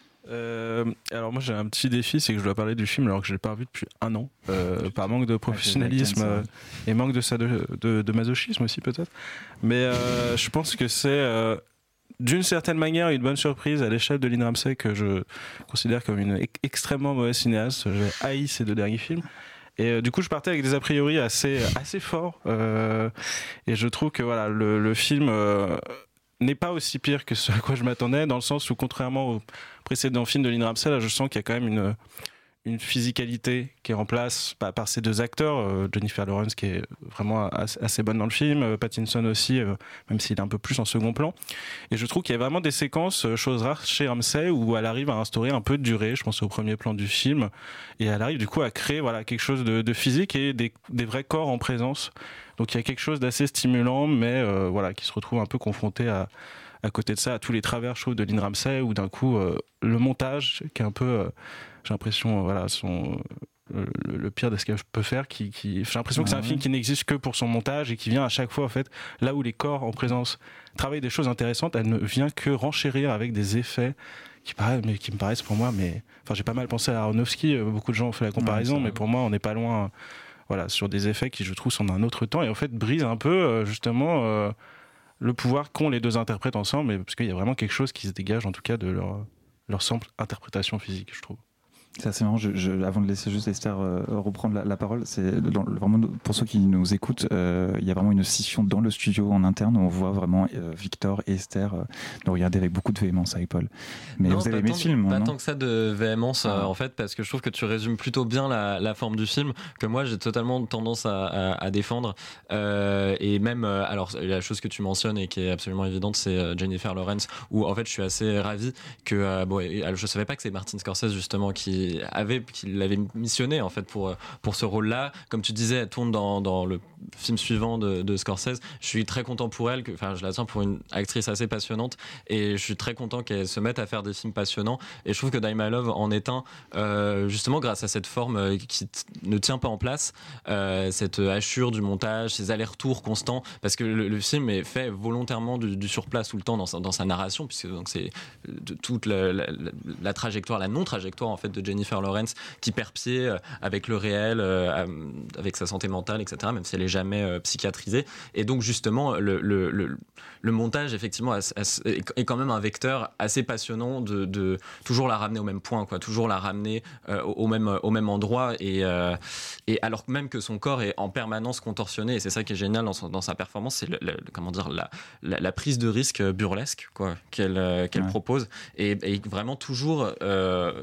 Euh, alors moi j'ai un petit défi, c'est que je dois parler du film alors que je l'ai pas revu depuis un an, euh, par manque de professionnalisme euh, et manque de, de, de, de masochisme aussi peut-être. Mais euh, je pense que c'est euh, d'une certaine manière une bonne surprise à l'échelle de Lynn Ramsay que je considère comme une e- extrêmement mauvaise cinéaste. J'ai haï ces deux derniers films. Et euh, du coup, je partais avec des a priori assez, assez forts. Euh, et je trouve que voilà, le, le film euh, n'est pas aussi pire que ce à quoi je m'attendais, dans le sens où, contrairement au précédent film de Lynn Ramsay, là, je sens qu'il y a quand même une, une physicalité qui est en place par, par ces deux acteurs. Euh, Jennifer Lawrence, qui est vraiment assez, assez bonne dans le film, euh, Pattinson aussi, euh, même s'il est un peu plus en second plan. Et je trouve qu'il y a vraiment des séquences, euh, chose rare chez Ramsay, où elle arrive à instaurer un peu de durée. Je pense au premier plan du film. Et elle arrive du coup à créer voilà, quelque chose de, de physique et des, des vrais corps en présence. Donc il y a quelque chose d'assez stimulant, mais euh, voilà, qui se retrouve un peu confronté à, à côté de ça, à tous les travers, je trouve, de Lynn Ramsay, où d'un coup, euh, le montage, qui est un peu, euh, j'ai l'impression, euh, voilà, son, euh, le, le pire de ce qu'elle peut faire, qui, qui, j'ai l'impression ouais, que c'est un ouais. film qui n'existe que pour son montage et qui vient à chaque fois, en fait, là où les corps en présence travaillent des choses intéressantes, elle ne vient que renchérir avec des effets qui, paraissent, mais qui me paraissent pour moi, mais, enfin, j'ai pas mal pensé à Aronofsky, beaucoup de gens ont fait la comparaison, ouais, mais pour moi, on n'est pas loin. Voilà, sur des effets qui, je trouve, sont d'un autre temps et en fait brisent un peu, justement, euh, le pouvoir qu'ont les deux interprètes ensemble, parce qu'il y a vraiment quelque chose qui se dégage, en tout cas, de leur, leur simple interprétation physique, je trouve. C'est assez marrant, je, je, avant de laisser juste Esther euh, reprendre la, la parole, c'est dans, vraiment, pour ceux qui nous écoutent, euh, il y a vraiment une scission dans le studio en interne où on voit vraiment euh, Victor et Esther euh, nous regarder avec beaucoup de véhémence avec Paul. Mais non, vous avez pas aimé tant, le film, pas non tant que ça de véhémence ah. euh, en fait, parce que je trouve que tu résumes plutôt bien la, la forme du film que moi j'ai totalement tendance à, à, à défendre. Euh, et même, euh, alors la chose que tu mentionnes et qui est absolument évidente, c'est euh, Jennifer Lawrence, où en fait je suis assez ravi que, euh, bon, et, je savais pas que c'est Martin Scorsese justement qui avait qui l'avait missionné en fait pour pour ce rôle-là. Comme tu disais, elle tourne dans dans le film suivant de, de Scorsese. Je suis très content pour elle, que, enfin je la tiens pour une actrice assez passionnante et je suis très content qu'elle se mette à faire des films passionnants. Et je trouve que Die My Love en est un, euh, justement grâce à cette forme qui t- ne tient pas en place, euh, cette hachure du montage, ces allers-retours constants, parce que le, le film est fait volontairement du, du surplace tout le temps dans sa, dans sa narration, puisque donc c'est de, toute la, la, la, la trajectoire, la non-trajectoire en fait de Jennifer Lawrence qui perd pied avec le réel, euh, avec sa santé mentale, et cetera, même si elle est jamais euh, psychiatrisée. Et donc justement, le, le, le, le montage effectivement est quand même un vecteur assez passionnant de, de toujours la ramener au même point, quoi, toujours la ramener euh, au même au même endroit. Et, euh, et alors même que son corps est en permanence contorsionné, et c'est ça qui est génial dans, son, dans sa performance, c'est le, le, comment dire la, la, la prise de risque burlesque, quoi, qu'elle euh, qu'elle ouais. propose, et, et vraiment toujours euh,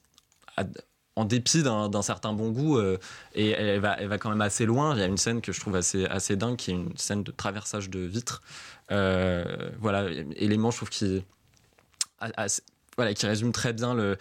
à, en dépit d'un, d'un certain bon goût, euh, et elle va, elle va quand même assez loin. Il y a une scène que je trouve assez, assez dingue, qui est une scène de traversage de vitres. Euh, voilà, élément, je trouve, qui, assez, voilà, qui résume très bien le,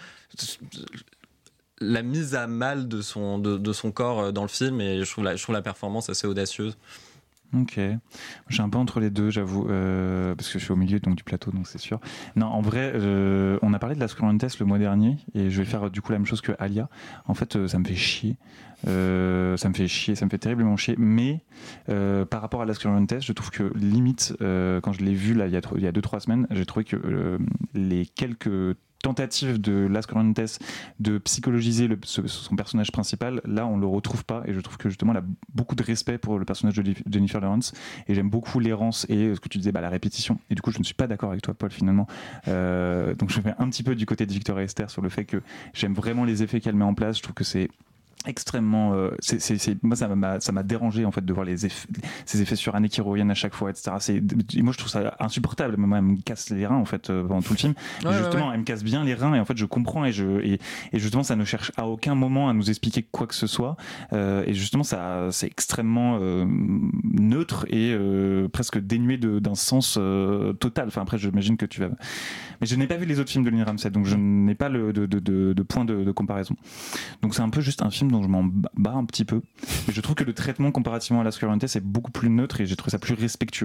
la mise à mal de son, de, de son corps dans le film, et je trouve la, je trouve la performance assez audacieuse. Ok, je suis un peu entre les deux, j'avoue, euh, parce que je suis au milieu donc du plateau, donc c'est sûr. Non, en vrai, euh, on a parlé de la Screen Test le mois dernier, et je vais faire du coup la même chose que Alia. En fait, euh, ça me fait chier, euh, ça me fait chier, ça me fait terriblement chier. Mais euh, par rapport à la Screen Test, je trouve que limite, euh, quand je l'ai vu là il y a il y a deux trois semaines, j'ai trouvé que euh, les quelques tentative de Last Contest de psychologiser le, ce, son personnage principal, là on le retrouve pas, et je trouve que justement elle a beaucoup de respect pour le personnage de Jennifer Lawrence, et j'aime beaucoup l'errance et ce que tu disais, bah, la répétition, et du coup je ne suis pas d'accord avec toi Paul finalement, euh, donc je vais un petit peu du côté de Victor et Esther sur le fait que j'aime vraiment les effets qu'elle met en place. Je trouve que c'est extrêmement euh, c'est, c'est, c'est, moi ça m'a ça m'a dérangé en fait de voir les effets, ces effets surannés qui reviennent à chaque fois, etc. C'est, moi je trouve ça insupportable. Moi elle me casse les reins en fait euh, pendant tout le film. Ouais, et justement ouais, ouais. elle me casse bien les reins et en fait je comprends et je et, et justement ça ne cherche à aucun moment à nous expliquer quoi que ce soit euh, et justement ça c'est extrêmement euh, neutre et euh, presque dénué de, d'un sens euh, total. Enfin après j'imagine que tu vas, mais je n'ai pas vu les autres films de Lynn Ramsay donc je n'ai pas le de, de, de, de point de, de comparaison. Donc c'est un peu juste un film dont je m'en bats un petit peu, mais je trouve que le traitement comparativement à Last Current c'est beaucoup plus neutre et j'ai trouvé ça plus respectueux.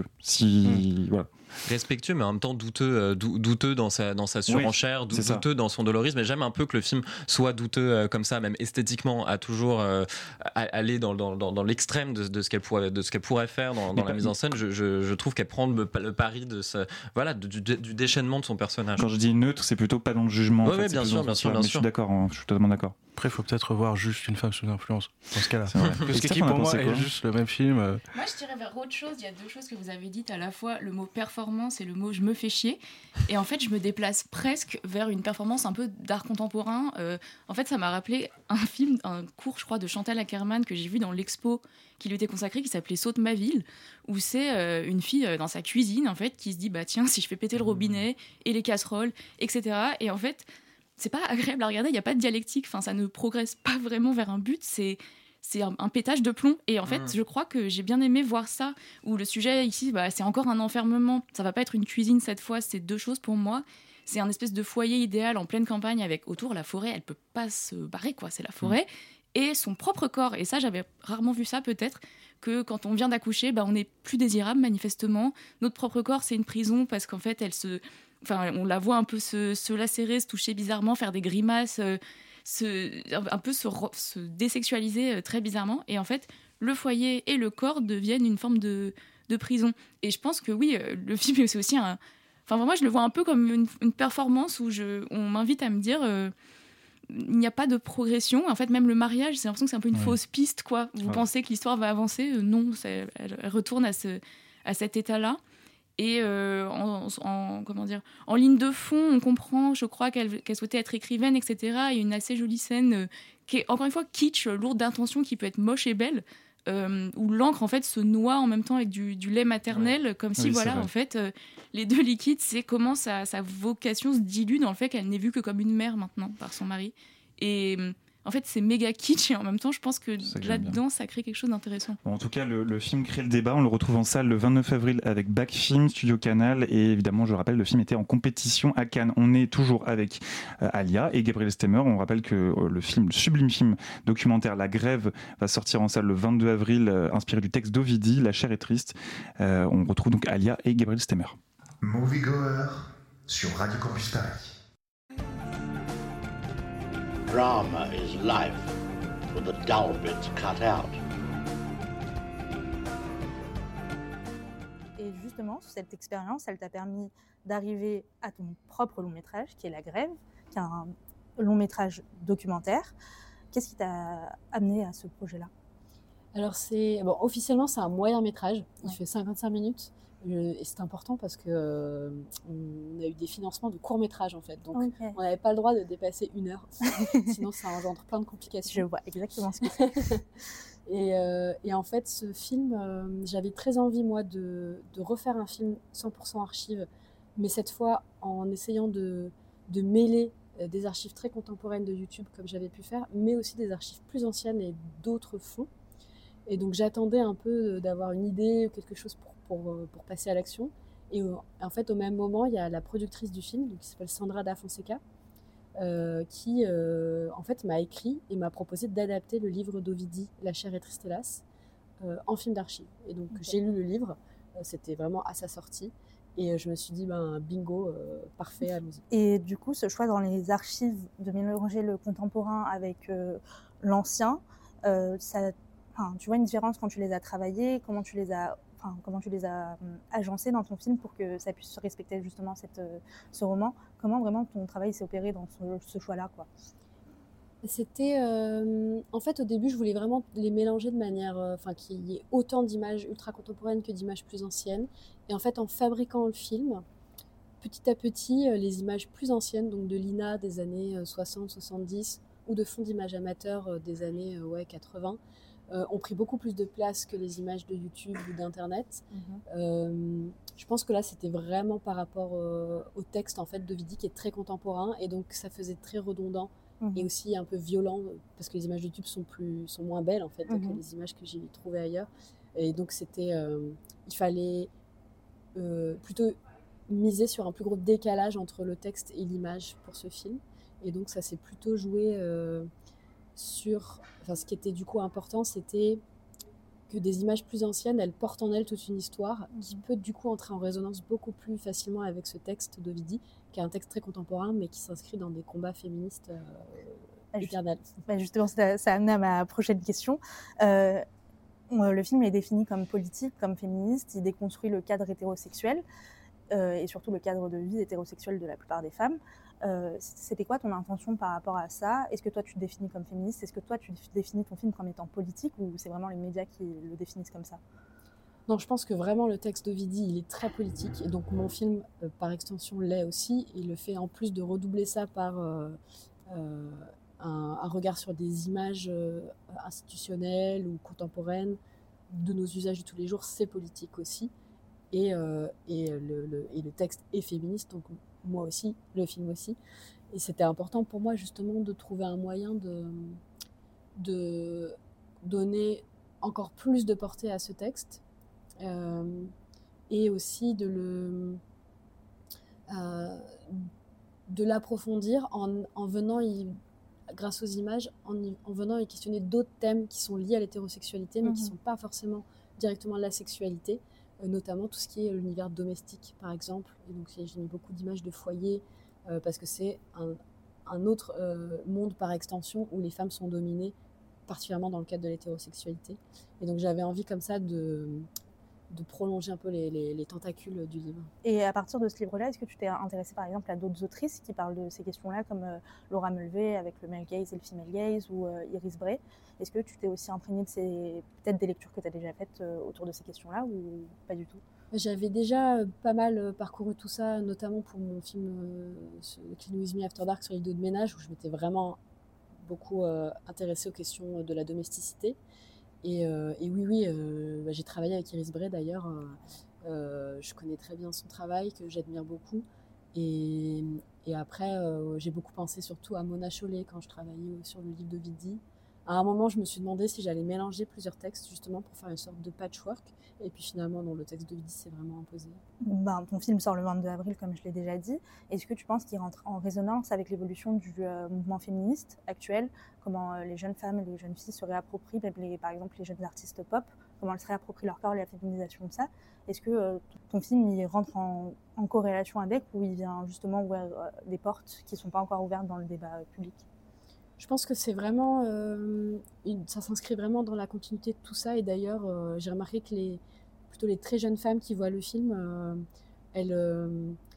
Si mmh. voilà. Respectueux mais en même temps douteux euh, dou- douteux dans sa dans sa surenchère, oui, dou- douteux dans son dolorisme, et j'aime un peu que le film soit douteux euh, comme ça, même esthétiquement, à toujours euh, à, aller dans, dans, dans, dans l'extrême de, de ce qu'elle pourrait de ce qu'elle pourrait faire dans, dans la mise en scène. Je, je, je trouve qu'elle prend le, le pari de ce, voilà du, du, du déchaînement de son personnage. Quand je dis neutre, c'est plutôt pas dans le jugement. Oui, en fait, ouais, bien sûr, bien sûr, bien sûr. Je suis d'accord, hein, je suis totalement d'accord. Après, il faut peut-être voir juste Une femme sous influence dans ce cas-là. Parce que qui pour moi est juste le même film. Euh... Moi, je dirais vers autre chose. Il y a deux choses que vous avez dites, à la fois le mot performance et le mot je me fais chier. Et en fait, je me déplace presque vers une performance un peu d'art contemporain. Euh, en fait, ça m'a rappelé un film, un cours, je crois, de Chantal Ackerman que j'ai vu dans l'expo qui lui était consacré, qui s'appelait Saute ma ville, où c'est euh, une fille euh, dans sa cuisine, en fait, qui se dit, bah tiens, si je fais péter le robinet et les casseroles, et cetera. Et en fait, c'est pas agréable à regarder, il n'y a pas de dialectique, enfin, ça ne progresse pas vraiment vers un but, c'est, c'est un, un pétage de plomb. Et en fait, mmh. je crois que j'ai bien aimé voir ça, où le sujet ici, bah, c'est encore un enfermement. Ça va pas être une cuisine cette fois, c'est deux choses pour moi. C'est un espèce de foyer idéal en pleine campagne avec autour la forêt, elle peut pas se barrer, quoi, c'est la forêt. Mmh. Et son propre corps, et ça, j'avais rarement vu ça peut-être, que quand on vient d'accoucher, bah, on n'est plus désirable manifestement. Notre propre corps, c'est une prison parce qu'en fait, elle se... Enfin, on la voit un peu se, se lacérer, se toucher bizarrement, faire des grimaces, euh, se, un peu se, se désexualiser euh, très bizarrement. Et en fait, le foyer et le corps deviennent une forme de, de prison. Et je pense que oui, euh, le film c'est aussi un... Enfin, moi, je le vois un peu comme une, une performance où je, on m'invite à me dire... Euh, il n'y a pas de progression. En fait, même le mariage, c'est l'impression que c'est un peu une ouais. fausse piste, quoi. Vous ouais. pensez que l'histoire va avancer. Euh, non, elle, elle retourne à, ce, à cet état-là. Et euh, en, en, comment dire, en ligne de fond, on comprend, je crois, qu'elle, qu'elle souhaitait être écrivaine, et cetera. Il y a une assez jolie scène euh, qui est, encore une fois, kitsch, lourde d'intention, qui peut être moche et belle, euh, où l'encre, en fait, se noie en même temps avec du, du lait maternel, ouais. comme si, oui, voilà, en fait, euh, les deux liquides, c'est comment sa, sa vocation se dilue dans le fait qu'elle n'est vue que comme une mère, maintenant, par son mari. Et... En fait, c'est méga kitsch et en même temps, je pense que là-dedans, ça crée quelque chose d'intéressant. Bon, en tout cas, le, le film crée le débat. On le retrouve en salle le vingt-neuf avril avec Back Film, Studio Canal. Et évidemment, je rappelle, le film était en compétition à Cannes. On est toujours avec euh, Alia et Gabriel Stemmer. On rappelle que euh, le film, le sublime film documentaire La Grève va sortir en salle le vingt-deux avril, euh, inspiré du texte d'Ovidie, La chair est triste. Euh, on retrouve donc Alia et Gabriel Stemmer. Moviegoer sur Radio Campus Paris. Drama is life with the dull bits cut out. Et justement, cette expérience, elle t'a permis d'arriver à ton propre long métrage, qui est La Grève, qui est un long métrage documentaire. Qu'est-ce qui t'a amené à ce projet-là ? Alors, c'est, bon, officiellement, c'est un moyen métrage. Il ouais. fait cinquante-cinq minutes. Et c'est important parce qu'on euh, a eu des financements de courts-métrages en fait, donc okay. on n'avait pas le droit de dépasser une heure, sinon ça engendre plein de complications. Je vois exactement ce que c'est. et, euh, et en fait, ce film, euh, j'avais très envie moi de, de refaire un film cent pour cent archives, mais cette fois en essayant de, de mêler des archives très contemporaines de YouTube comme j'avais pu faire, mais aussi des archives plus anciennes et d'autres fonds. Et donc j'attendais un peu d'avoir une idée ou quelque chose pour Pour, pour passer à l'action. Et euh, en fait, au même moment, il y a la productrice du film, donc, qui s'appelle Sandra Da Fonseca, euh, qui euh, en fait, m'a écrit et m'a proposé d'adapter le livre d'Ovidie, La chair est triste hélas, euh, en film d'archives. Et donc, okay. j'ai lu le livre, euh, c'était vraiment à sa sortie. Et euh, je me suis dit, ben, bingo, euh, parfait, allons-y. Et du coup, ce choix dans les archives de mélanger le contemporain avec euh, l'ancien, euh, ça, tu vois une différence quand tu les as travaillés, comment tu les as... Enfin, comment tu les as agencés dans ton film pour que ça puisse respecter justement cette, ce roman. Comment vraiment ton travail s'est opéré dans ce, ce choix-là, quoi ? C'était... Euh, en fait, au début, je voulais vraiment les mélanger de manière... Enfin, euh, qu'il y ait autant d'images ultra contemporaines que d'images plus anciennes. Et en fait, en fabriquant le film, petit à petit, les images plus anciennes, donc de l'I N A des années soixante soixante-dix, ou de fonds d'images amateurs euh, des années euh, ouais, quatre-vingts euh, ont pris beaucoup plus de place que les images de YouTube ou d'Internet. Mmh. Euh, je pense que là, c'était vraiment par rapport euh, au texte en fait, d'Ovidie qui est très contemporain et donc ça faisait très redondant mmh. et aussi un peu violent parce que les images de YouTube sont, plus, sont moins belles en fait, mmh. que les images que j'ai trouvées ailleurs. Et donc, c'était, euh, il fallait euh, plutôt miser sur un plus gros décalage entre le texte et l'image pour ce film. Et donc, ça s'est plutôt joué euh, sur... Enfin, ce qui était du coup important, c'était que des images plus anciennes, elles portent en elles toute une histoire qui peut du coup entrer en résonance beaucoup plus facilement avec ce texte d'Ovidie, qui est un texte très contemporain, mais qui s'inscrit dans des combats féministes euh, éternels. Bah justement, ça, ça a amené à ma prochaine question. Euh, le film est défini comme politique, comme féministe, il déconstruit le cadre hétérosexuel, euh, et surtout le cadre de vie hétérosexuel de la plupart des femmes. Euh, c'était quoi ton intention par rapport à ça? Est-ce que toi tu te définis comme féministe? Est-ce que toi tu définis ton film comme étant politique ou c'est vraiment les médias qui le définissent comme ça? Non, je pense que vraiment le texte d'Ovidie, il est très politique et donc mon film, euh, par extension, l'est aussi. Il le fait en plus de redoubler ça par euh, euh, un, un regard sur des images euh, institutionnelles ou contemporaines de nos usages de tous les jours, c'est politique aussi. Et, euh, et, le, le, et le texte est féministe, donc moi aussi, le film aussi. Et c'était important pour moi justement de trouver un moyen de, de donner encore plus de portée à ce texte euh, et aussi de le euh, de l'approfondir en, en venant y, grâce aux images, en, y, en venant y questionner d'autres thèmes qui sont liés à l'hétérosexualité, mais mmh. qui ne sont pas forcément directement la sexualité. Euh, notamment tout ce qui est l'univers domestique, par exemple. Et donc, j'ai mis beaucoup d'images de foyer, euh, parce que c'est un, un autre euh, monde par extension où les femmes sont dominées, particulièrement dans le cadre de l'hétérosexualité. Et donc, j'avais envie comme ça de, de prolonger un peu les, les, les tentacules du livre. Et à partir de ce livre-là, est-ce que tu t'es intéressée par exemple à d'autres autrices qui parlent de ces questions-là, comme euh, Laura Mulvey avec le male gaze et le female gaze, ou euh, Iris Bray? Est-ce que tu t'es aussi imprégnée de ces, peut-être des lectures que tu as déjà faites euh, autour de ces questions-là, ou pas du tout? J'avais déjà pas mal parcouru tout ça, notamment pour mon film euh, Clean With Me After Dark sur l'idée de ménage, où je m'étais vraiment beaucoup euh, intéressée aux questions de la domesticité. Et, euh, et oui, oui, euh, bah, j'ai travaillé avec Iris Bray d'ailleurs. Euh, euh, je connais très bien son travail, que j'admire beaucoup. Et, et après, euh, j'ai beaucoup pensé surtout à Mona Chollet quand je travaillais sur le livre d'Ovidie. À un moment, je me suis demandé si j'allais mélanger plusieurs textes justement pour faire une sorte de patchwork. Et puis finalement, non, le texte d'Ovidie s'est vraiment imposé. Ben, ton film sort le vingt-deux avril, comme je l'ai déjà dit. Est-ce que tu penses qu'il rentre en résonance avec l'évolution du euh, mouvement féministe actuel? Comment euh, les jeunes femmes et les jeunes filles se réapproprient, même les, par exemple les jeunes artistes pop, comment elles se réapproprient leur corps et la féminisation de ça? Est-ce que euh, ton film il rentre en, en corrélation avec, ou il vient justement ouvrir euh, des portes qui ne sont pas encore ouvertes dans le débat euh, public? Je pense que c'est vraiment, euh, une, ça s'inscrit vraiment dans la continuité de tout ça. Et d'ailleurs, euh, j'ai remarqué que les, plutôt les très jeunes femmes qui voient le film, euh, elles, euh,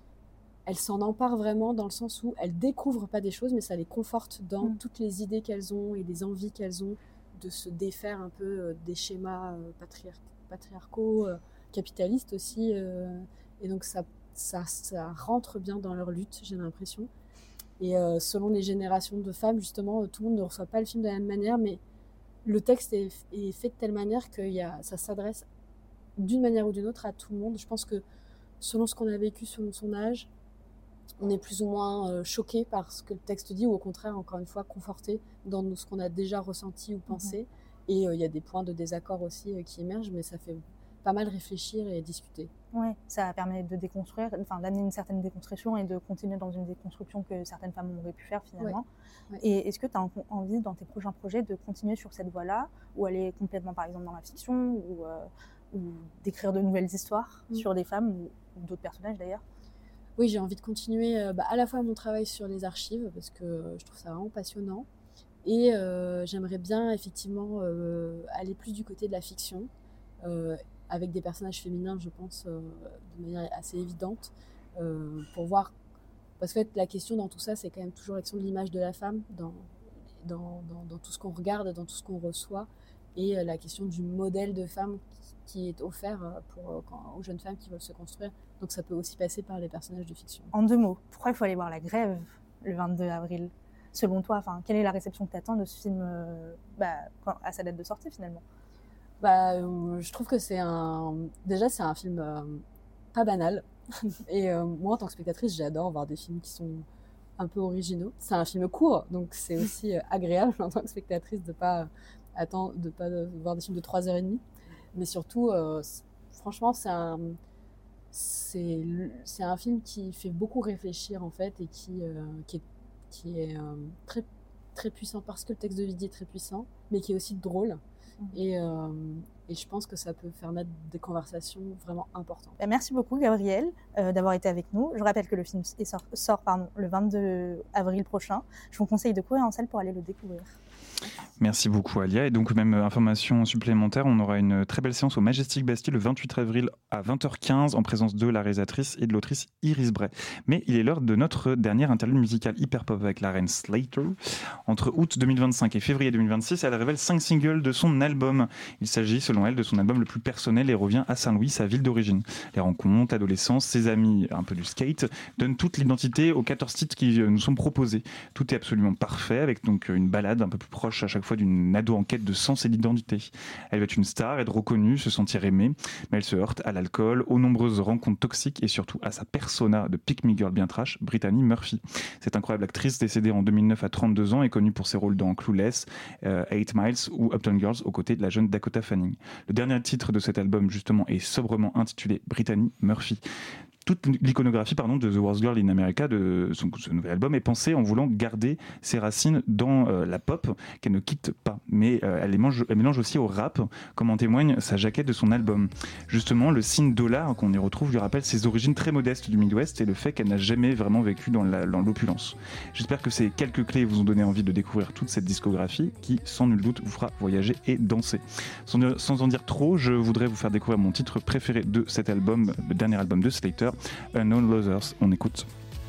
elles s'en emparent vraiment dans le sens où elles découvrent pas des choses, mais ça les conforte dans mmh. toutes les idées qu'elles ont et les envies qu'elles ont de se défaire un peu euh, des schémas euh, patriar- patriarcaux, euh, capitalistes aussi. Euh, et donc ça, ça, ça rentre bien dans leur lutte, j'ai l'impression. Et euh, selon les générations de femmes, justement, tout le monde ne reçoit pas le film de la même manière, mais le texte est, est fait de telle manière que y a, ça s'adresse d'une manière ou d'une autre à tout le monde. Je pense que selon ce qu'on a vécu, selon son âge, on est plus ou moins euh, choqué par ce que le texte dit, ou au contraire, encore une fois, conforté dans ce qu'on a déjà ressenti ou pensé. Mm-hmm. Et il euh, y a des points de désaccord aussi euh, qui émergent, mais ça fait pas mal réfléchir et discuter. Oui, ça permet de déconstruire, enfin d'amener une certaine déconstruction et de continuer dans une déconstruction que certaines femmes auraient pu faire finalement. Ouais. Ouais. Et est-ce que tu as envie dans tes prochains projets de continuer sur cette voie-là, ou aller complètement par exemple dans la fiction, ou, euh, ou d'écrire de nouvelles histoires mmh. sur des femmes, ou, ou d'autres personnages d'ailleurs? Oui, j'ai envie de continuer euh, bah, à la fois mon travail sur les archives, parce que je trouve ça vraiment passionnant, et euh, j'aimerais bien effectivement euh, aller plus du côté de la fiction, euh, avec des personnages féminins, je pense, euh, de manière assez évidente, euh, pour voir... Parce que en fait, la question dans tout ça, c'est quand même toujours la question de l'image de la femme, dans, dans, dans, dans tout ce qu'on regarde, dans tout ce qu'on reçoit, et euh, la question du modèle de femme qui, qui est offert pour, euh, quand, aux jeunes femmes qui veulent se construire. Donc ça peut aussi passer par les personnages de fiction. En deux mots, pourquoi il faut aller voir La Grève le vingt-deux avril? selon toi, enfin, quelle est la réception que tu attends de ce film euh, bah, quand, à sa date de sortie finalement? Bah, euh, je trouve que c'est un. Déjà, c'est un film euh, pas banal. Et euh, moi, en tant que spectatrice, j'adore voir des films qui sont un peu originaux. C'est un film court, donc c'est aussi euh, agréable en tant que spectatrice de pas attendre, de pas voir des films de trois heures trente. Mais surtout, euh, franchement, c'est un. C'est, c'est un film qui fait beaucoup réfléchir en fait et qui, euh, qui est, qui est euh, très, très puissant parce que le texte de Vidi est très puissant, mais qui est aussi drôle. Mmh. Et, euh, et je pense que ça peut faire naître des conversations vraiment importantes. Merci beaucoup Gabriel euh, d'avoir été avec nous. Je rappelle que le film est sort, sort pardon, le vingt-deux avril prochain. Je vous conseille de courir en salle pour aller le découvrir. Merci beaucoup Alia. Et donc même information supplémentaire, on aura une très belle séance au Majestic Bastille le vingt-huit avril à vingt heures quinze en présence de la réalisatrice et de l'autrice Iris Bray. Mais il est l'heure de notre dernière interlude musicale hyper pop avec la reine Slater. Entre août deux mille vingt-cinq et février deux mille vingt-six, elle révèle cinq singles de son album. Il s'agit selon elle de son album le plus personnel et revient à Saint-Louis, sa ville d'origine. Les rencontres, l'adolescence, ses amis, un peu du skate, donnent toute l'identité aux quatorze titres qui nous sont proposés. Tout est absolument parfait avec donc une balade un peu plus proche à chaque fois d'une ado en quête de sens et d'identité. Elle veut être une star, être reconnue, se sentir aimée, mais elle se heurte à l'alcool, aux nombreuses rencontres toxiques et surtout à sa persona de pick me girl bien trash, Brittany Murphy. Cette incroyable actrice décédée en deux mille neuf à trente-deux ans est connue pour ses rôles dans Clueless, euh, Eight Miles ou Uptown Girls aux côtés de la jeune Dakota Fanning. Le dernier titre de cet album justement est sobrement intitulé Brittany Murphy. Toute l'iconographie pardon, de The Worst Girl in America, de son, ce nouvel album, est pensée en voulant garder ses racines dans euh, la pop qu'elle ne quitte pas. Mais euh, elle, les mange, elle mélange aussi au rap, comme en témoigne sa jaquette de son album. Justement, le signe dollar qu'on y retrouve lui rappelle ses origines très modestes du Midwest et le fait qu'elle n'a jamais vraiment vécu dans, la, dans l'opulence. J'espère que ces quelques clés vous ont donné envie de découvrir toute cette discographie qui, sans nul doute, vous fera voyager et danser. Sans, sans en dire trop, je voudrais vous faire découvrir mon titre préféré de cet album, le dernier album de Slater, Unknown Losers. On écoute.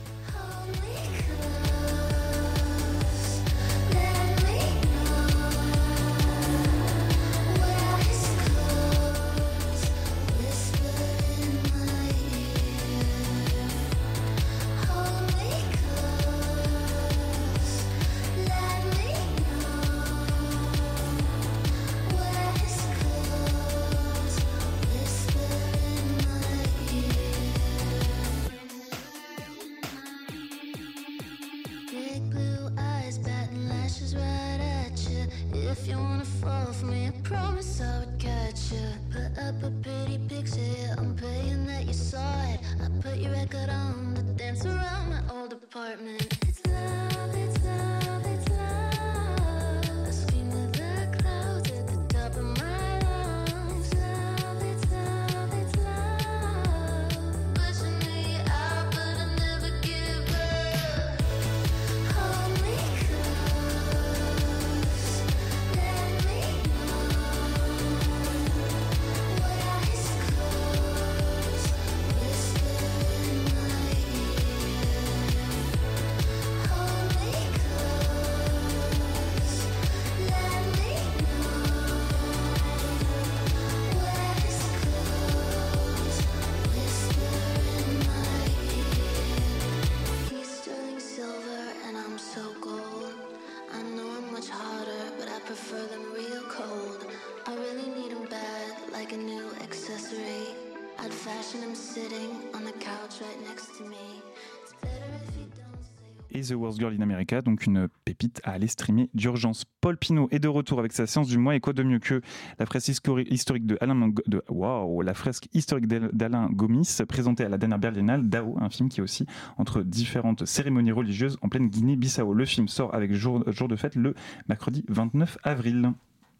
Et The Worst Girl in America, donc une pépite à aller streamer d'urgence. Paul Pinault est de retour avec sa séance du mois, et quoi de mieux que la fresque historique de Alain de wow, la fresque historique d'Alain Gomis, présentée à la dernière Berlinale, Dao, un film qui est aussi entre différentes cérémonies religieuses en pleine Guinée-Bissau. Le film sort avec jour, jour de fête le mercredi vingt-neuf avril.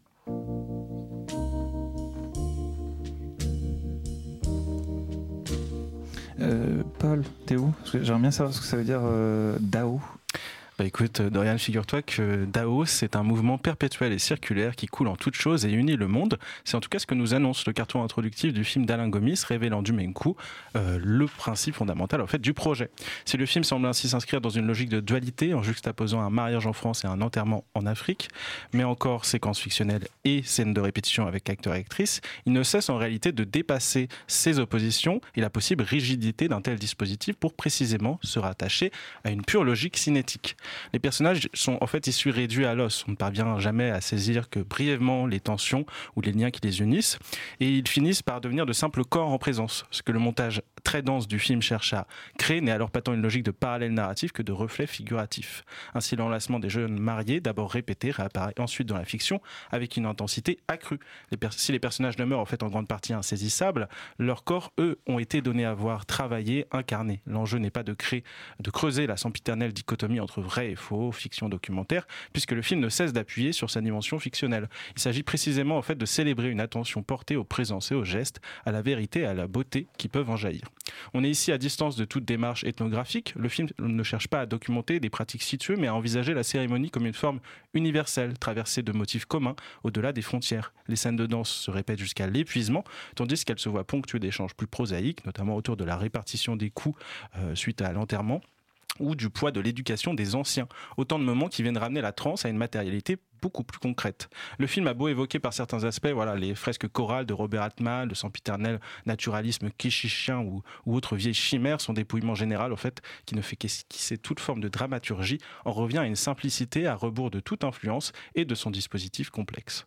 Euh, Paul, t'es où? Parce que j'aimerais bien savoir ce que ça veut dire euh, Dao. Bah écoute, Dorian, figure-toi que Dao, c'est un mouvement perpétuel et circulaire qui coule en toutes choses et unit le monde. C'est en tout cas ce que nous annonce le carton introductif du film d'Alain Gomis, révélant du même coup euh, le principe fondamental en fait du projet. Si le film semble ainsi s'inscrire dans une logique de dualité, en juxtaposant un mariage en France et un enterrement en Afrique, mais encore séquences fictionnelles et scènes de répétition avec acteurs et actrices, il ne cesse en réalité de dépasser ces oppositions et la possible rigidité d'un tel dispositif pour précisément se rattacher à une pure logique cinétique. Les personnages sont en fait issus réduits à l'os. On ne parvient jamais à saisir que brièvement les tensions ou les liens qui les unissent, et ils finissent par devenir de simples corps en présence. Ce que le montage très dense du film cherche à créer n'est alors pas tant une logique de parallèle narratif que de reflet figuratif. Ainsi, l'enlacement des jeunes mariés, d'abord répété, réapparaît ensuite dans la fiction avec une intensité accrue. Les per- si les personnages demeurent en fait en grande partie insaisissables, leurs corps, eux, ont été donnés à voir, travaillés, incarnés. L'enjeu n'est pas de créer, de creuser la sempiternelle dichotomie entre vrai et faux, fiction, documentaire, puisque le film ne cesse d'appuyer sur sa dimension fictionnelle. Il s'agit précisément en fait de célébrer une attention portée aux présences et aux gestes, à la vérité et à la beauté qui peuvent en jaillir. On est ici à distance de toute démarche ethnographique. Le film ne cherche pas à documenter des pratiques situées, mais à envisager la cérémonie comme une forme universelle, traversée de motifs communs au-delà des frontières. Les scènes de danse se répètent jusqu'à l'épuisement, tandis qu'elles se voient ponctuées d'échanges plus prosaïques, notamment autour de la répartition des coups euh, suite à l'enterrement, ou du poids de l'éducation des anciens. Autant de moments qui viennent ramener la transe à une matérialité beaucoup plus concrète. Le film a beau évoquer par certains aspects voilà, les fresques chorales de Robert Altman, le sempiternel naturalisme quichichien ou, ou autres vieilles chimères, son dépouillement général en fait, qui ne fait qu'esquisser toute forme de dramaturgie, en revient à une simplicité à rebours de toute influence et de son dispositif complexe.